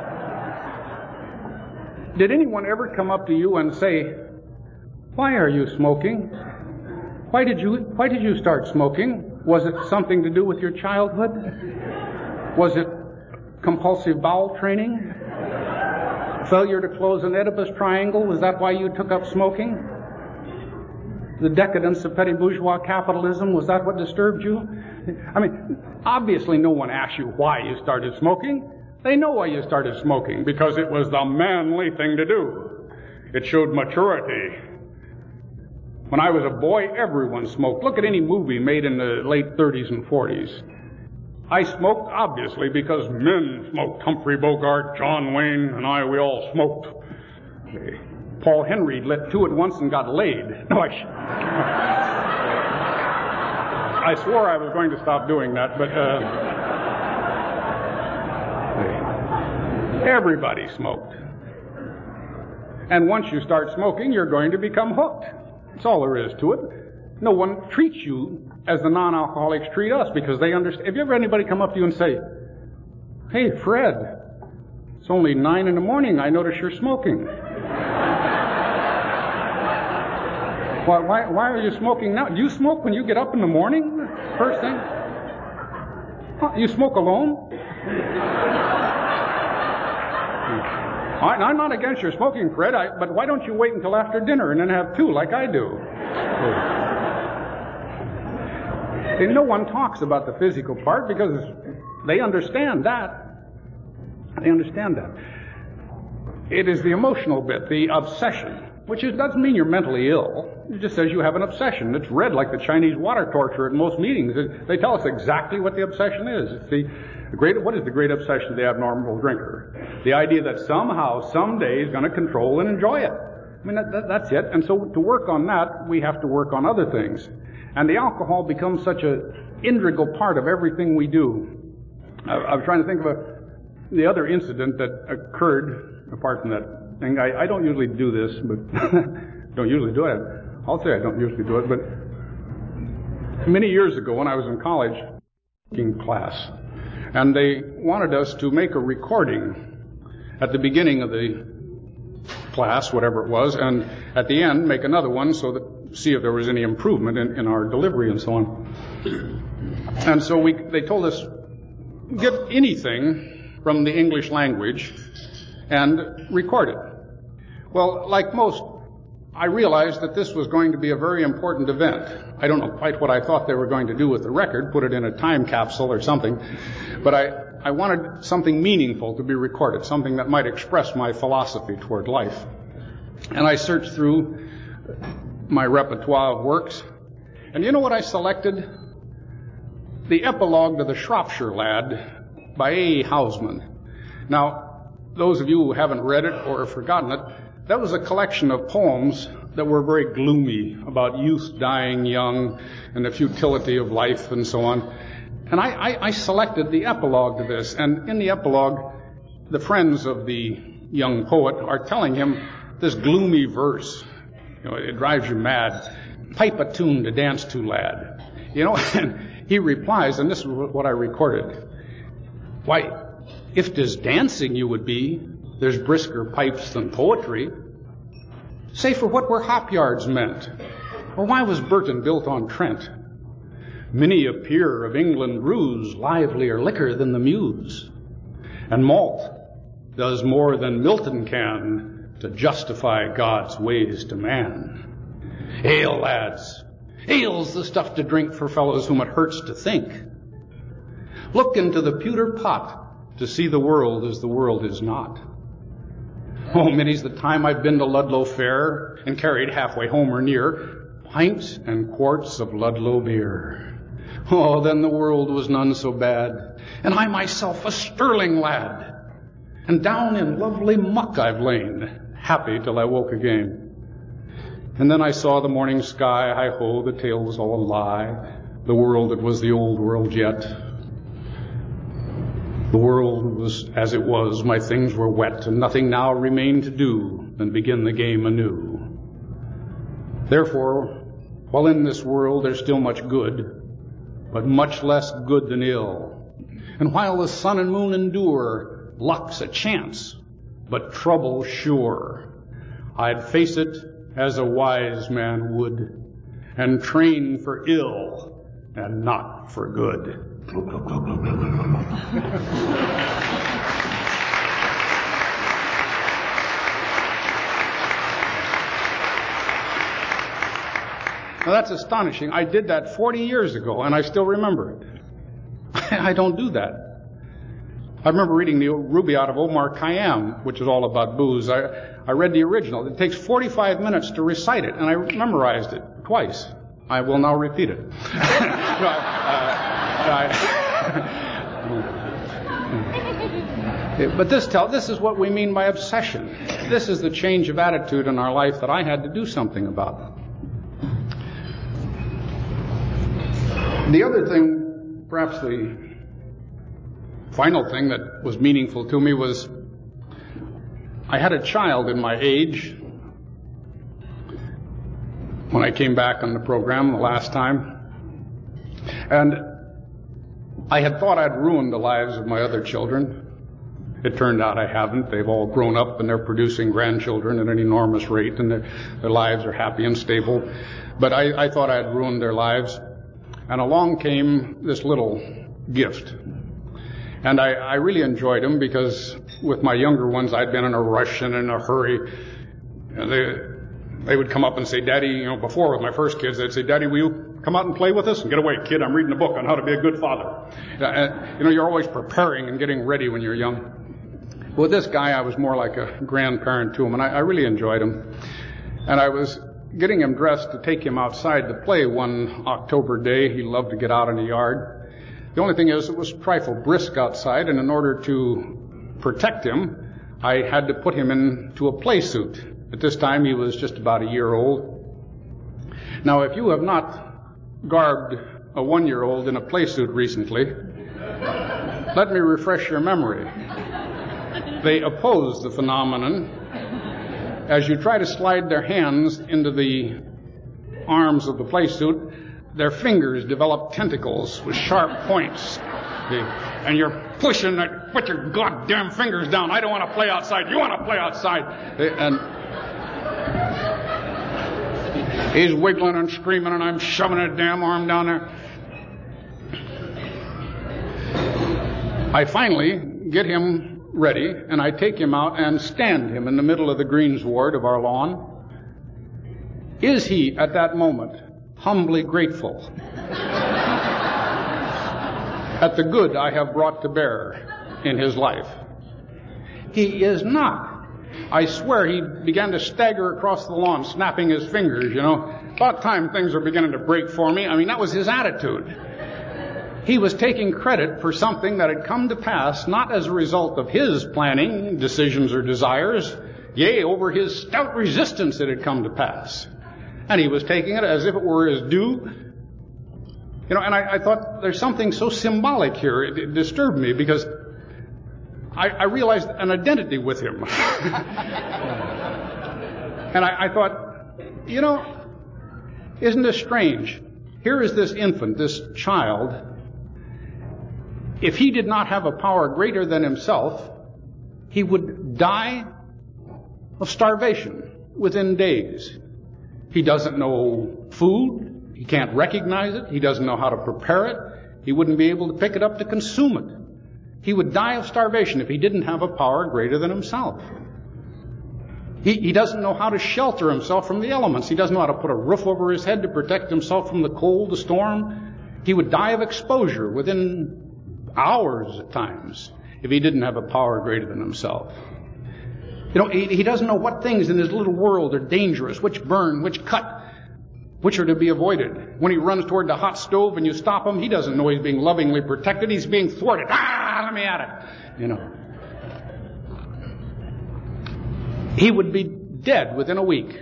did anyone ever come up to you and say, why are you smoking? Why did you, why did you start smoking? Was it something to do with your childhood? Was it compulsive bowel training? Failure to close an Oedipus triangle? Was that why you took up smoking? The decadence of petty bourgeois capitalism, was that what disturbed you? I mean, obviously no one asked you why you started smoking. They know why you started smoking, because it was the manly thing to do. It showed maturity. When I was a boy, everyone smoked. Look at any movie made in the late thirties and forties. I smoked, obviously, because men smoked. Humphrey Bogart, John Wayne, and I, we all smoked. Paul Henry lit two at once and got laid. No, I, sh- I swore I was going to stop doing that, but uh, everybody smoked. And once you start smoking, you're going to become hooked. That's all there is to it. No one treats you as the non-alcoholics treat us because they understand. Have you ever had anybody come up to you and say, hey, Fred, it's only nine in the morning. I notice you're smoking. why, why, why are you smoking now? Do you smoke when you get up in the morning? First thing? Huh, you smoke alone? I'm not against your smoking, Fred, I, but why don't you wait until after dinner and then have two like I do? And no one talks about the physical part because they understand that. They understand that. It is the emotional bit, the obsession, which is, doesn't mean you're mentally ill. It just says you have an obsession. It's read like the Chinese water torture at most meetings. They tell us exactly what the obsession is. It's the The great, what is the great obsession of the abnormal drinker? The idea that somehow, someday, he's going to control and enjoy it. I mean, that, that, that's it. And so to work on that, we have to work on other things. And the alcohol becomes such an integral part of everything we do. I, I was trying to think of a, the other incident that occurred, apart from that thing. I, I don't usually do this, but don't usually do it. I'll say I don't usually do it, but many years ago when I was in college, in class, and they wanted us to make a recording at the beginning of the class, whatever it was, and at the end make another one so that see if there was any improvement in, in our delivery and so on. And so we they told us, get anything from the English language and record it. Well, like most, I realized that this was going to be a very important event. I don't know quite what I thought they were going to do with the record, put it in a time capsule or something, but I, I wanted something meaningful to be recorded, something that might express my philosophy toward life. And I searched through my repertoire of works, and you know what I selected? The epilogue to The Shropshire Lad by A E Housman. Now, those of you who haven't read it or have forgotten it, that was a collection of poems that were very gloomy about youth dying young and the futility of life and so on. And I, I, I selected the epilogue to this, and in the epilogue, the friends of the young poet are telling him this gloomy verse. You know, it drives you mad. Pipe a tune to dance to, lad. You know, and he replies, and this is what I recorded. Why, if 'tis dancing you would be, there's brisker pipes than poetry. Say, for what were hop yards meant? Or why was Burton built on Trent? Many a peer of England brews livelier liquor than the Muse. And malt does more than Milton can to justify God's ways to man. Ale, lads, ale's the stuff to drink for fellows whom it hurts to think. Look into the pewter pot to see the world as the world is not. Oh, many's the time I've been to Ludlow Fair and carried halfway home or near pints and quarts of Ludlow beer. Oh, then the world was none so bad, and I myself a sterling lad. And down in lovely muck I've lain, happy till I woke again. And then I saw the morning sky, hi-ho, the tale was all a lie. The world, it was the old world yet. The world was as it was, my things were wet, and nothing now remained to do than begin the game anew. Therefore, while in this world there's still much good, but much less good than ill, and while the sun and moon endure, luck's a chance, but trouble sure, I'd face it as a wise man would, and train for ill and not for good. Now that's astonishing. I did that forty years ago, and I still remember it. I don't do that. I remember reading the Rubaiyat of Omar Khayyam, which is all about booze. I, I read the original. It takes forty-five minutes to recite it, and I memorized it twice. I will now repeat it. no, uh, I, but this tell this is what we mean by obsession. This is the change of attitude in our life that I had to do something about. The other thing, perhaps the final thing that was meaningful to me, was I had a child in my age when I came back on the program the last time, and I had thought I'd ruined the lives of my other children. It turned out I haven't. They've all grown up and they're producing grandchildren at an enormous rate, and their, their lives are happy and stable. But I, I thought I'd ruined their lives. And along came this little gift. And I, I really enjoyed them because with my younger ones, I'd been in a rush and in a hurry. And they, they would come up and say, Daddy, you know, before with my first kids, they'd say, Daddy, will you come out and play with us? And get away, kid, I'm reading a book on how to be a good father. And, you know, you're always preparing and getting ready when you're young. With this guy, I was more like a grandparent to him, and I, I really enjoyed him. And I was getting him dressed to take him outside to play one October day. He loved to get out in the yard. The only thing is, it was a trifle brisk outside, and in order to protect him, I had to put him into a play suit. At this time, he was just about a year old. Now, if you have not garbed a one-year-old in a play suit recently, let me refresh your memory. They oppose the phenomenon. As you try to slide their hands into the arms of the play suit, their fingers develop tentacles with sharp points And you're pushing, that, put your goddamn fingers down. I don't want to play outside. You want to play outside. And he's wiggling and screaming, and I'm shoving a damn arm down there. I finally get him ready, and I take him out and stand him in the middle of the greensward of our lawn. Is he, at that moment, humbly grateful at the good I have brought to bear in his life? He is not. I swear he began to stagger across the lawn, snapping his fingers, you know. About time things are beginning to break for me. I mean, that was his attitude. He was taking credit for something that had come to pass, not as a result of his planning, decisions, or desires. Yea, over his stout resistance it had come to pass. And he was taking it as if it were his due. You know, and I, I thought there's something so symbolic here. It, it disturbed me because I, I realized an identity with him. And I, I thought, you know, isn't this strange? Here is this infant, this child. If he did not have a power greater than himself, he would die of starvation within days. He doesn't know food. He can't recognize it. He doesn't know how to prepare it. He wouldn't be able to pick it up to consume it. He would die of starvation if he didn't have a power greater than himself. He, he doesn't know how to shelter himself from the elements. He doesn't know how to put a roof over his head to protect himself from the cold, the storm. He would die of exposure within hours at times if he didn't have a power greater than himself. You know, he, he doesn't know what things in his little world are dangerous, which burn, which cut, which are to be avoided. When he runs toward the hot stove and you stop him, he doesn't know he's being lovingly protected. He's being thwarted. Ah, let me at it. You know. He would be dead within a week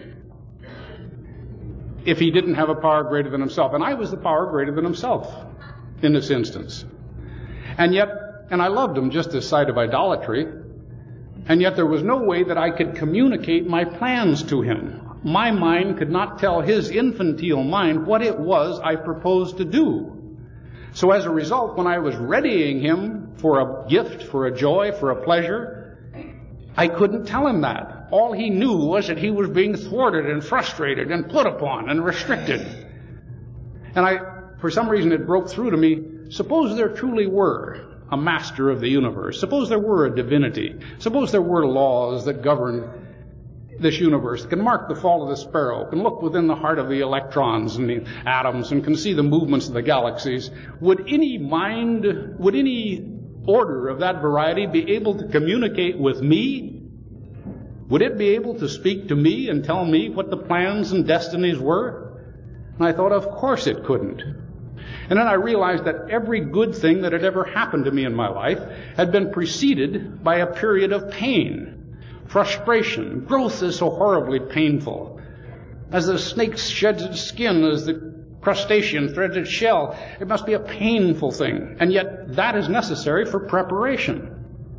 if he didn't have a power greater than himself. And I was the power greater than himself in this instance. And yet, and I loved him just this side of idolatry, and yet there was no way that I could communicate my plans to him. My mind could not tell his infantile mind what it was I proposed to do. So as a result, when I was readying him for a gift, for a joy, for a pleasure, I couldn't tell him that. All he knew was that he was being thwarted and frustrated and put upon and restricted. And I, for some reason, it broke through to me. Suppose there truly were a master of the universe. Suppose there were a divinity. Suppose there were laws that govern this universe, that can mark the fall of the sparrow, can look within the heart of the electrons and the atoms and can see the movements of the galaxies. Would any mind, would any order of that variety be able to communicate with me? Would it be able to speak to me and tell me what the plans and destinies were? And I thought, of course it couldn't. And then I realized that every good thing that had ever happened to me in my life had been preceded by a period of pain, frustration. Growth is so horribly painful. As the snake sheds its skin, as the crustacean threads its shell, it must be a painful thing. And yet that is necessary for preparation.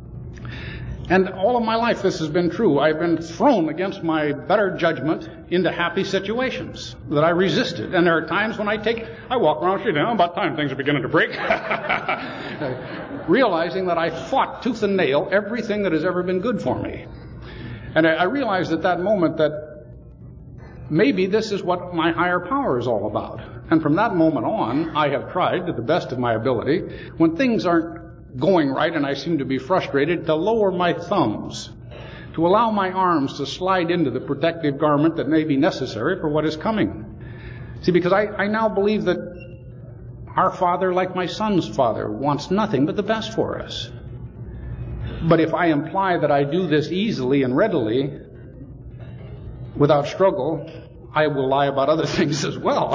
And all of my life this has been true. I've been thrown against my better judgment into happy situations that I resisted. And there are times when I take, I walk around saying, now about time things are beginning to break. Realizing that I fought tooth and nail everything that has ever been good for me. And I, I realized at that moment that maybe this is what my higher power is all about. And from that moment on, I have tried to the best of my ability, when things aren't going right and I seem to be frustrated, to lower my thumbs, to allow my arms to slide into the protective garment that may be necessary for what is coming. See, because I, I now believe that our Father, like my son's Father, wants nothing but the best for us. But if I imply that I do this easily and readily, without struggle, I will lie about other things as well.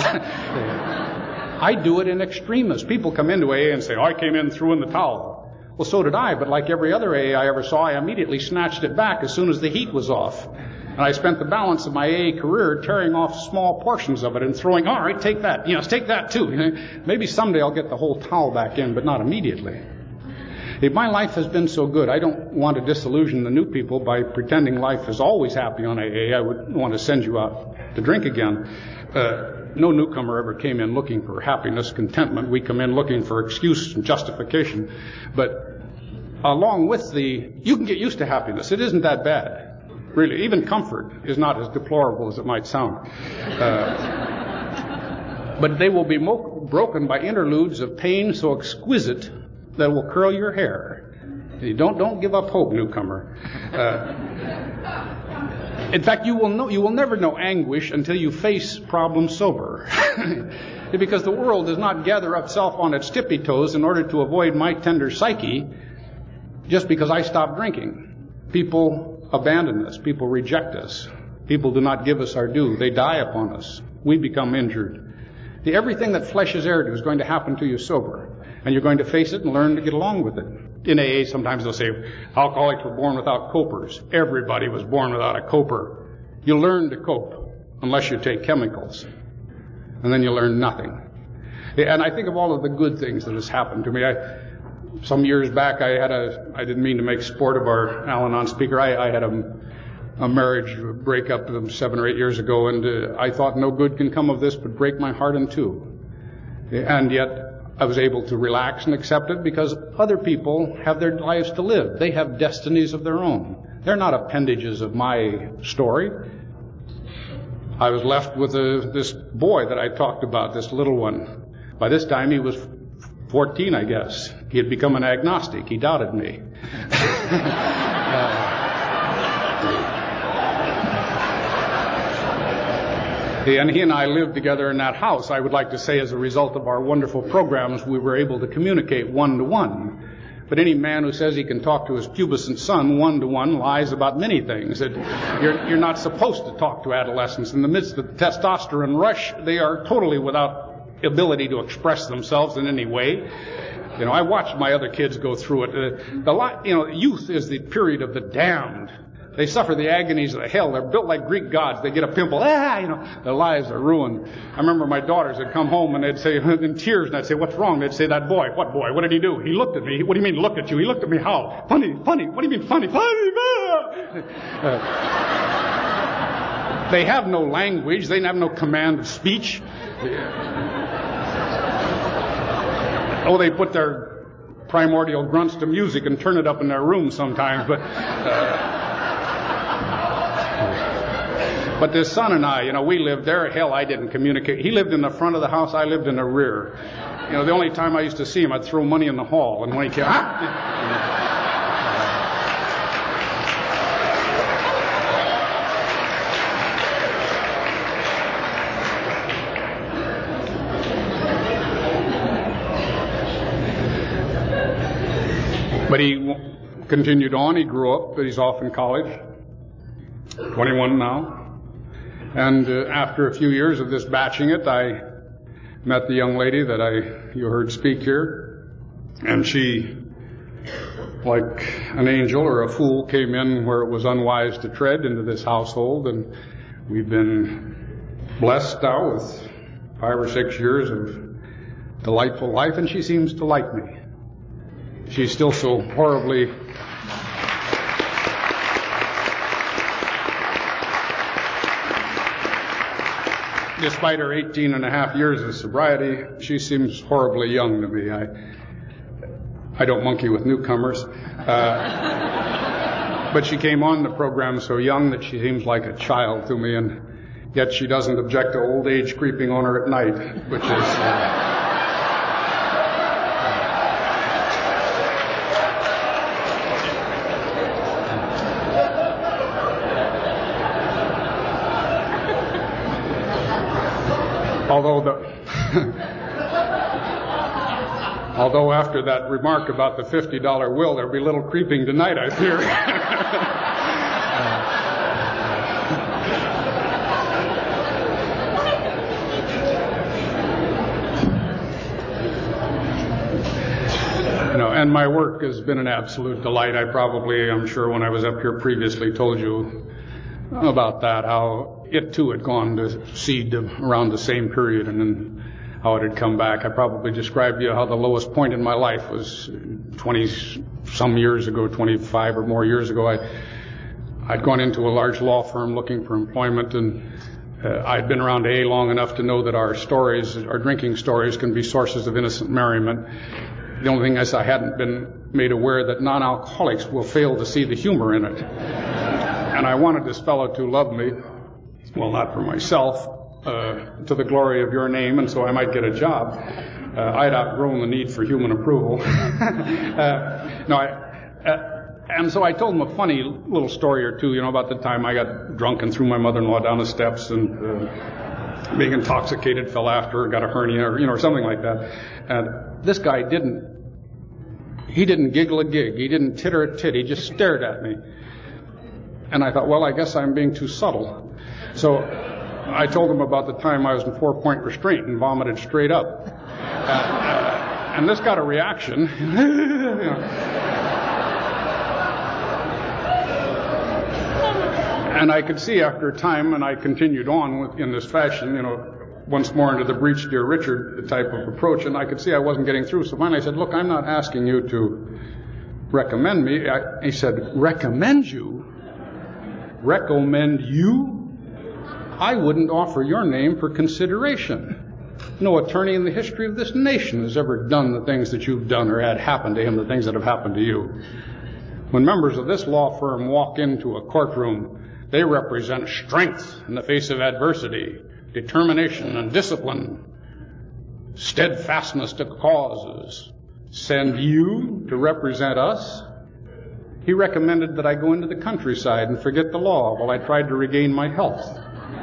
I do it in extremis. People come into A A and say, oh, I came in and threw in the towel. Well, so did I, but like every other A A I ever saw, I immediately snatched it back as soon as the heat was off. And I spent the balance of my A A career tearing off small portions of it and throwing, all right, take that. You know, take that too. You know, maybe someday I'll get the whole towel back in, but not immediately. If my life has been so good, I don't want to disillusion the new people by pretending life is always happy on A A. I would want to send you out to drink again. Uh, no newcomer ever came in looking for happiness, contentment. We come in looking for excuse and justification. But along with the, you can get used to happiness. It isn't that bad. Really, even comfort is not as deplorable as it might sound. Uh, but they will be mo- broken by interludes of pain so exquisite that will curl your hair. You don't don't give up hope, newcomer. Uh, in fact, you will know you will never know anguish until you face problems sober, because the world does not gather itself on its tippy toes in order to avoid my tender psyche. Just because I stop drinking, people abandon us, people reject us, people do not give us our due. They die upon us. We become injured. The, everything that flesh is heir to is going to happen to you sober, and you're going to face it and learn to get along with it. In A A, sometimes they'll say, alcoholics were born without copers. Everybody was born without a coper. You learn to cope unless you take chemicals. And then you learn nothing. And I think of all of the good things that has happened to me. I, some years back, I had a, I didn't mean to make sport of our Al-Anon speaker. I, I had a, a marriage breakup seven or eight years ago, and uh, I thought no good can come of this but break my heart in two. And yet, I was able to relax and accept it because other people have their lives to live. They have destinies of their own. They're not appendages of my story. I was left with a, this boy that I talked about, this little one. By this time he was fourteen, I guess. He had become an agnostic. He doubted me. uh, And he and I lived together in that house. I would like to say as a result of our wonderful programs, we were able to communicate one-to-one. But any man who says he can talk to his pubescent son one-to-one lies about many things. That you're, you're not supposed to talk to adolescents. In the midst of the testosterone rush, they are totally without ability to express themselves in any way. You know, I watched my other kids go through it. Uh, the lot, you know, youth is the period of the damned. They suffer the agonies of the hell. They're built like Greek gods. They get a pimple. Ah, you know, their lives are ruined. I remember my daughters would come home and they'd say, in tears, and I'd say, what's wrong? They'd say, that boy. What boy? What did he do? He looked at me. What do you mean look at you? He looked at me how? Funny, funny. What do you mean funny? Funny. Uh, they have no language. They have no command of speech. Oh, they put their primordial grunts to music and turn it up in their room sometimes, but... Uh, But this son and I, you know, we lived there. Hell, I didn't communicate. He lived in the front of the house. I lived in the rear. You know, the only time I used to see him, I'd throw money in the hall. And when he came, ah! But he continued on. He grew up. But he's off in college. twenty-one now. And uh, after a few years of this batching it, I met the young lady that I you heard speak here. And she, like an angel or a fool, came in where it was unwise to tread into this household. And we've been blessed now with five or six years of delightful life. And she seems to like me. She's still so horribly... Despite her eighteen and a half years of sobriety, she seems horribly young to me. I I don't monkey with newcomers. Uh, but she came on the program so young that she seems like a child to me, and yet she doesn't object to old age creeping on her at night, which is... Uh, Although the, although after that remark about the fifty dollar will, there'll be a little creeping tonight, I fear. You know, and my work has been an absolute delight. I probably, I'm sure when I was up here previously told you about that, how it too had gone to seed around the same period and then how it had come back. I probably described to you how the lowest point in my life was twenty some years ago, twenty-five or more years ago. I, I'd gone into a large law firm looking for employment, and Uh, I'd been around A A long enough to know that our stories, our drinking stories, can be sources of innocent merriment. The only thing is I hadn't been made aware that non-alcoholics will fail to see the humor in it. And I wanted this fellow to love me, well, not for myself, uh, to the glory of your name, and so I might get a job. Uh, I'd outgrown the need for human approval. uh, no, I... Uh, And so I told him a funny little story or two, you know, about the time I got drunk and threw my mother-in-law down the steps and uh, being intoxicated, fell after her, got a hernia, or, you know, or something like that. And this guy didn't, he didn't giggle a gig. He didn't titter a tit. He just stared at me. And I thought, well, I guess I'm being too subtle. So I told him about the time I was in four-point restraint and vomited straight up. Uh, uh, and this got a reaction. you know. And I could see after a time, and I continued on with, in this fashion, you know, once more into the breach, dear Richard type of approach, and I could see I wasn't getting through. So finally I said, look, I'm not asking you to recommend me. I, he said, recommend you? Recommend you? I wouldn't offer your name for consideration. No attorney in the history of this nation has ever done the things that you've done or had happen to him, the things that have happened to you. When members of this law firm walk into a courtroom, they represent strength in the face of adversity, determination and discipline, steadfastness to causes. Send you to represent us? He recommended that I go into the countryside and forget the law while I tried to regain my health.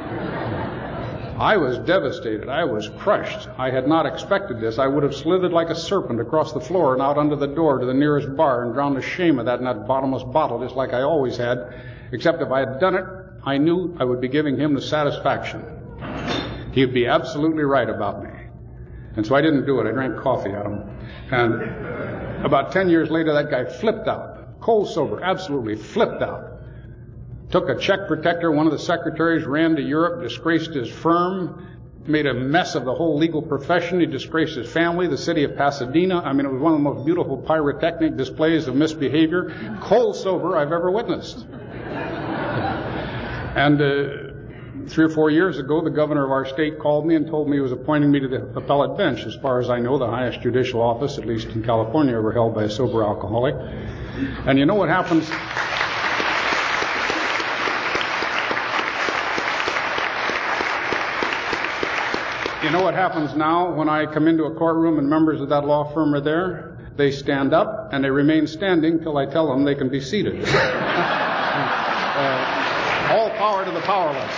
I was devastated. I was crushed. I had not expected this. I would have slithered like a serpent across the floor and out under the door to the nearest bar and drowned the shame of that in that bottomless bottle, just like I always had. Except if I had done it, I knew I would be giving him the satisfaction. He'd be absolutely right about me. And so I didn't do it. I drank coffee at him. And about ten years later, that guy flipped out. Cold sober, absolutely flipped out. Took a check protector, one of the secretaries, ran to Europe, disgraced his firm, made a mess of the whole legal profession. He disgraced his family, the city of Pasadena. I mean, it was one of the most beautiful pyrotechnic displays of misbehavior, cold sober, I've ever witnessed. And uh, three or four years ago, the governor of our state called me and told me he was appointing me to the appellate bench. As far as I know, the highest judicial office, at least in California, ever held by a sober alcoholic. And you know what happens? You know what happens now when I come into a courtroom and members of that law firm are there? They stand up and they remain standing till I tell them they can be seated. uh, all power to the powerless.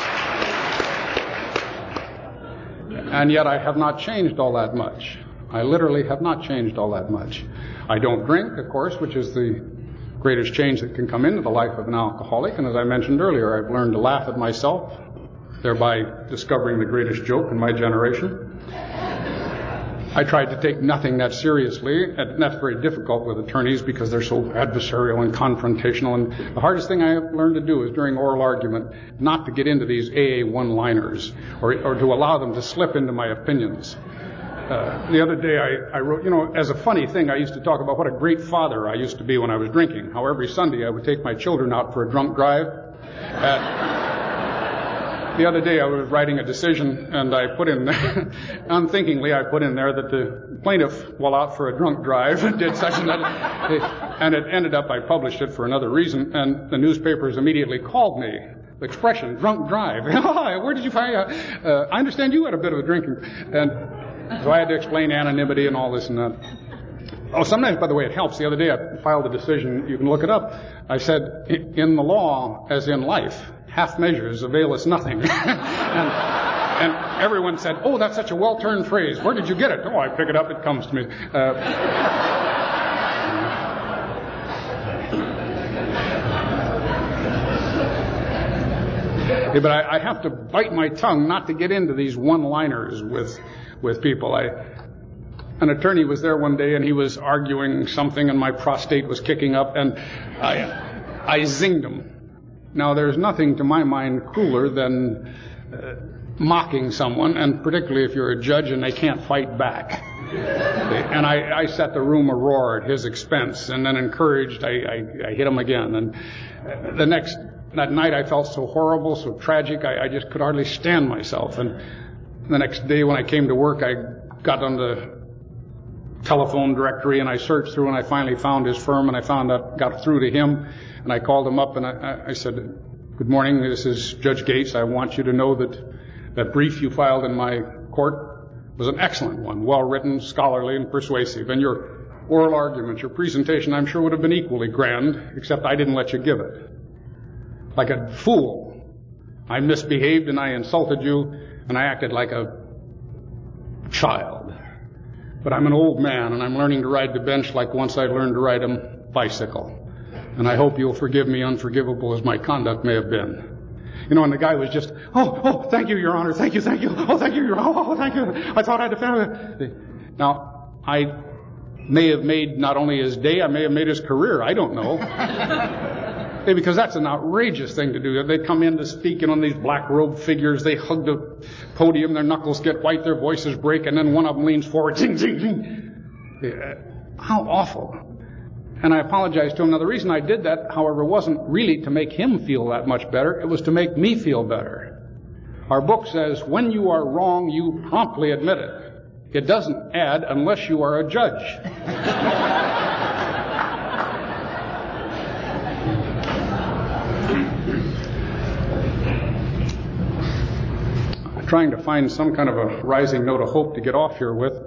And yet I have not changed all that much. I literally have not changed all that much. I don't drink, of course, which is the greatest change that can come into the life of an alcoholic. And as I mentioned earlier, I've learned to laugh at myself, thereby discovering the greatest joke in my generation. I tried to take nothing that seriously, and that's very difficult with attorneys because they're so adversarial and confrontational. And the hardest thing I have learned to do is during oral argument not to get into these A A one-liners or, or to allow them to slip into my opinions. Uh, the other day I, I wrote, you know, as a funny thing, I used to talk about what a great father I used to be when I was drinking. How every Sunday I would take my children out for a drunk drive. Uh, The other day I was writing a decision, and I put in, unthinkingly, I put in there that the plaintiff, while out for a drunk drive, did such and that. And it ended up, I published it for another reason, and the newspapers immediately called me. The expression, drunk drive. Where did you find out? Uh, I understand you had a bit of a drinking. And so I had to explain anonymity and all this and that. Oh, sometimes, by the way, it helps. The other day I filed a decision, you can look it up. I said, in the law, as in life, half measures avail us nothing. and, and everyone said, oh, that's such a well-turned phrase. Where did you get it? Oh, I pick it up. It comes to me. Uh, yeah, but I, I have to bite my tongue not to get into these one-liners with with people. I, an attorney was there one day, and he was arguing something, and my prostate was kicking up, and I, I zinged him. Now, there's nothing to my mind crueler than uh, mocking someone, and particularly if you're a judge and they can't fight back. And I, I set the room aroar at his expense, and then encouraged, I, I, I hit him again. And the next that night I felt so horrible, so tragic, I, I just could hardly stand myself. And the next day when I came to work, I got on the telephone directory and I searched through and I finally found his firm and I found out, got through to him, and I called him up and I, I said, "Good morning, this is Judge Gates. I want you to know that that brief you filed in my court was an excellent one, well written, scholarly, and persuasive. And your oral argument, your presentation, I'm sure would have been equally grand, except I didn't let you give it. Like a fool, I misbehaved and I insulted you, and I acted like a child. But I'm an old man, and I'm learning to ride the bench like once I learned to ride a bicycle. And I hope you'll forgive me, unforgivable as my conduct may have been." You know, and the guy was just, oh, oh, thank you, Your Honor, thank you, thank you, oh, thank you, Your Honor, oh, thank you. I thought I'd defend it. Now, I may have made not only his day, I may have made his career, I don't know. Because that's an outrageous thing to do. They come in to speak, and on these black-robed figures, they hug the podium, their knuckles get white, their voices break, and then one of them leans forward, zing, zing, zing. How awful. And I apologized to him. Now, the reason I did that, however, wasn't really to make him feel that much better. It was to make me feel better. Our book says, when you are wrong, you promptly admit it. It doesn't add unless you are a judge. I'm trying to find some kind of a rising note of hope to get off here with.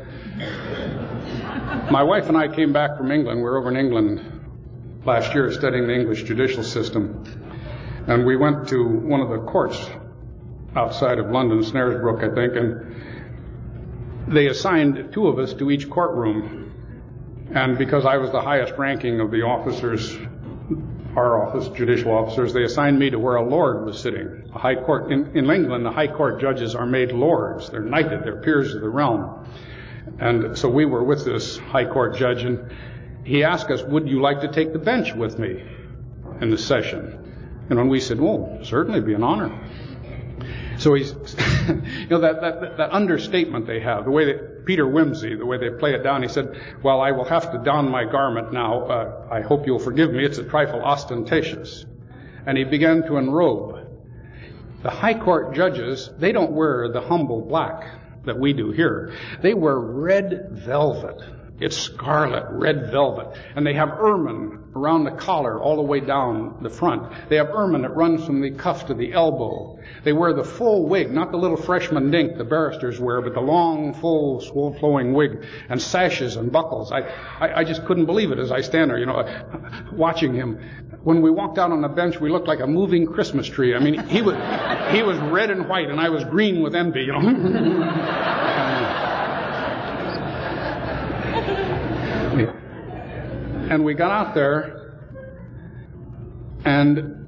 My wife and I came back from England. We were over in England last year studying the English judicial system. And we went to one of the courts outside of London, Snaresbrook, I think, and they assigned two of us to each courtroom. And because I was the highest ranking of the officers, our office, judicial officers, they assigned me to where a lord was sitting. A high court. In, in England, the high court judges are made lords. They're knighted. They're peers of the realm. And so we were with this high court judge, and he asked us, would you like to take the bench with me in the session? And when we said, well, certainly, be an honor. So he's, you know, that, that, that understatement they have, the way that Peter Wimsey, the way they play it down, he said, well, I will have to don my garment now. Uh, I hope you'll forgive me. It's a trifle ostentatious. And he began to enrobe. The high court judges, they don't wear the humble black that we do here. They wear red velvet. It's scarlet, red velvet. And they have ermine around the collar all the way down the front. They have ermine that runs from the cuff to the elbow. They wear the full wig, not the little freshman dink the barristers wear, but the long, full, flowing wig, and sashes and buckles. I, I, I just couldn't believe it as I stand there, you know, watching him. When we walked out on the bench, we looked like a moving Christmas tree. I mean, he was, he was red and white, and I was green with envy, you know. And we got out there, and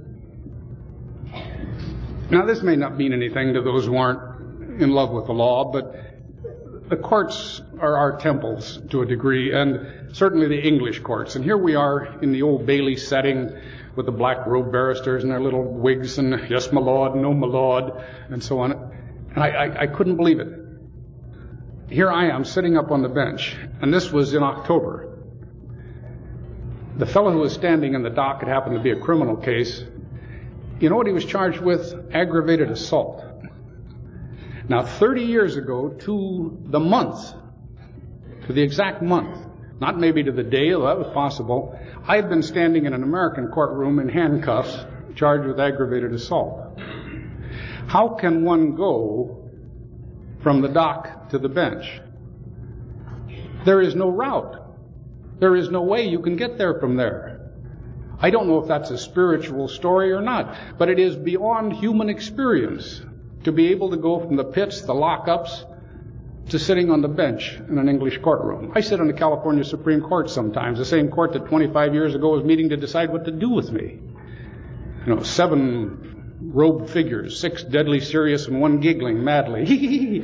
now this may not mean anything to those who aren't in love with the law, but the courts are our temples to a degree, and certainly the English courts. And here we are in the Old Bailey setting with the black robe barristers and their little wigs and yes, my lord, no, my lord, and so on. And I, I, I couldn't believe it. Here I am sitting up on the bench, and this was in October. The fellow who was standing in the dock, it happened to be a criminal case. You know what he was charged with? Aggravated assault. Now, thirty years ago, to the month, to the exact month, not maybe to the day, though that was possible, I had been standing in an American courtroom in handcuffs, charged with aggravated assault. How can one go from the dock to the bench? There is no route. There is no way you can get there from there. I don't know if that's a spiritual story or not, but it is beyond human experience to be able to go from the pits, the lockups, to sitting on the bench in an English courtroom. I sit on the California Supreme Court sometimes, the same court that twenty-five years ago was meeting to decide what to do with me. You know, seven robed figures, six deadly serious and one giggling madly.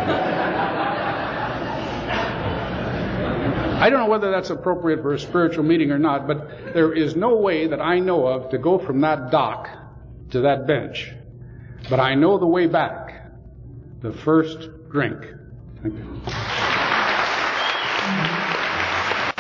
I don't know whether that's appropriate for a spiritual meeting or not, but there is no way that I know of to go from that dock to that bench. But I know the way back. The first drink. Thank you.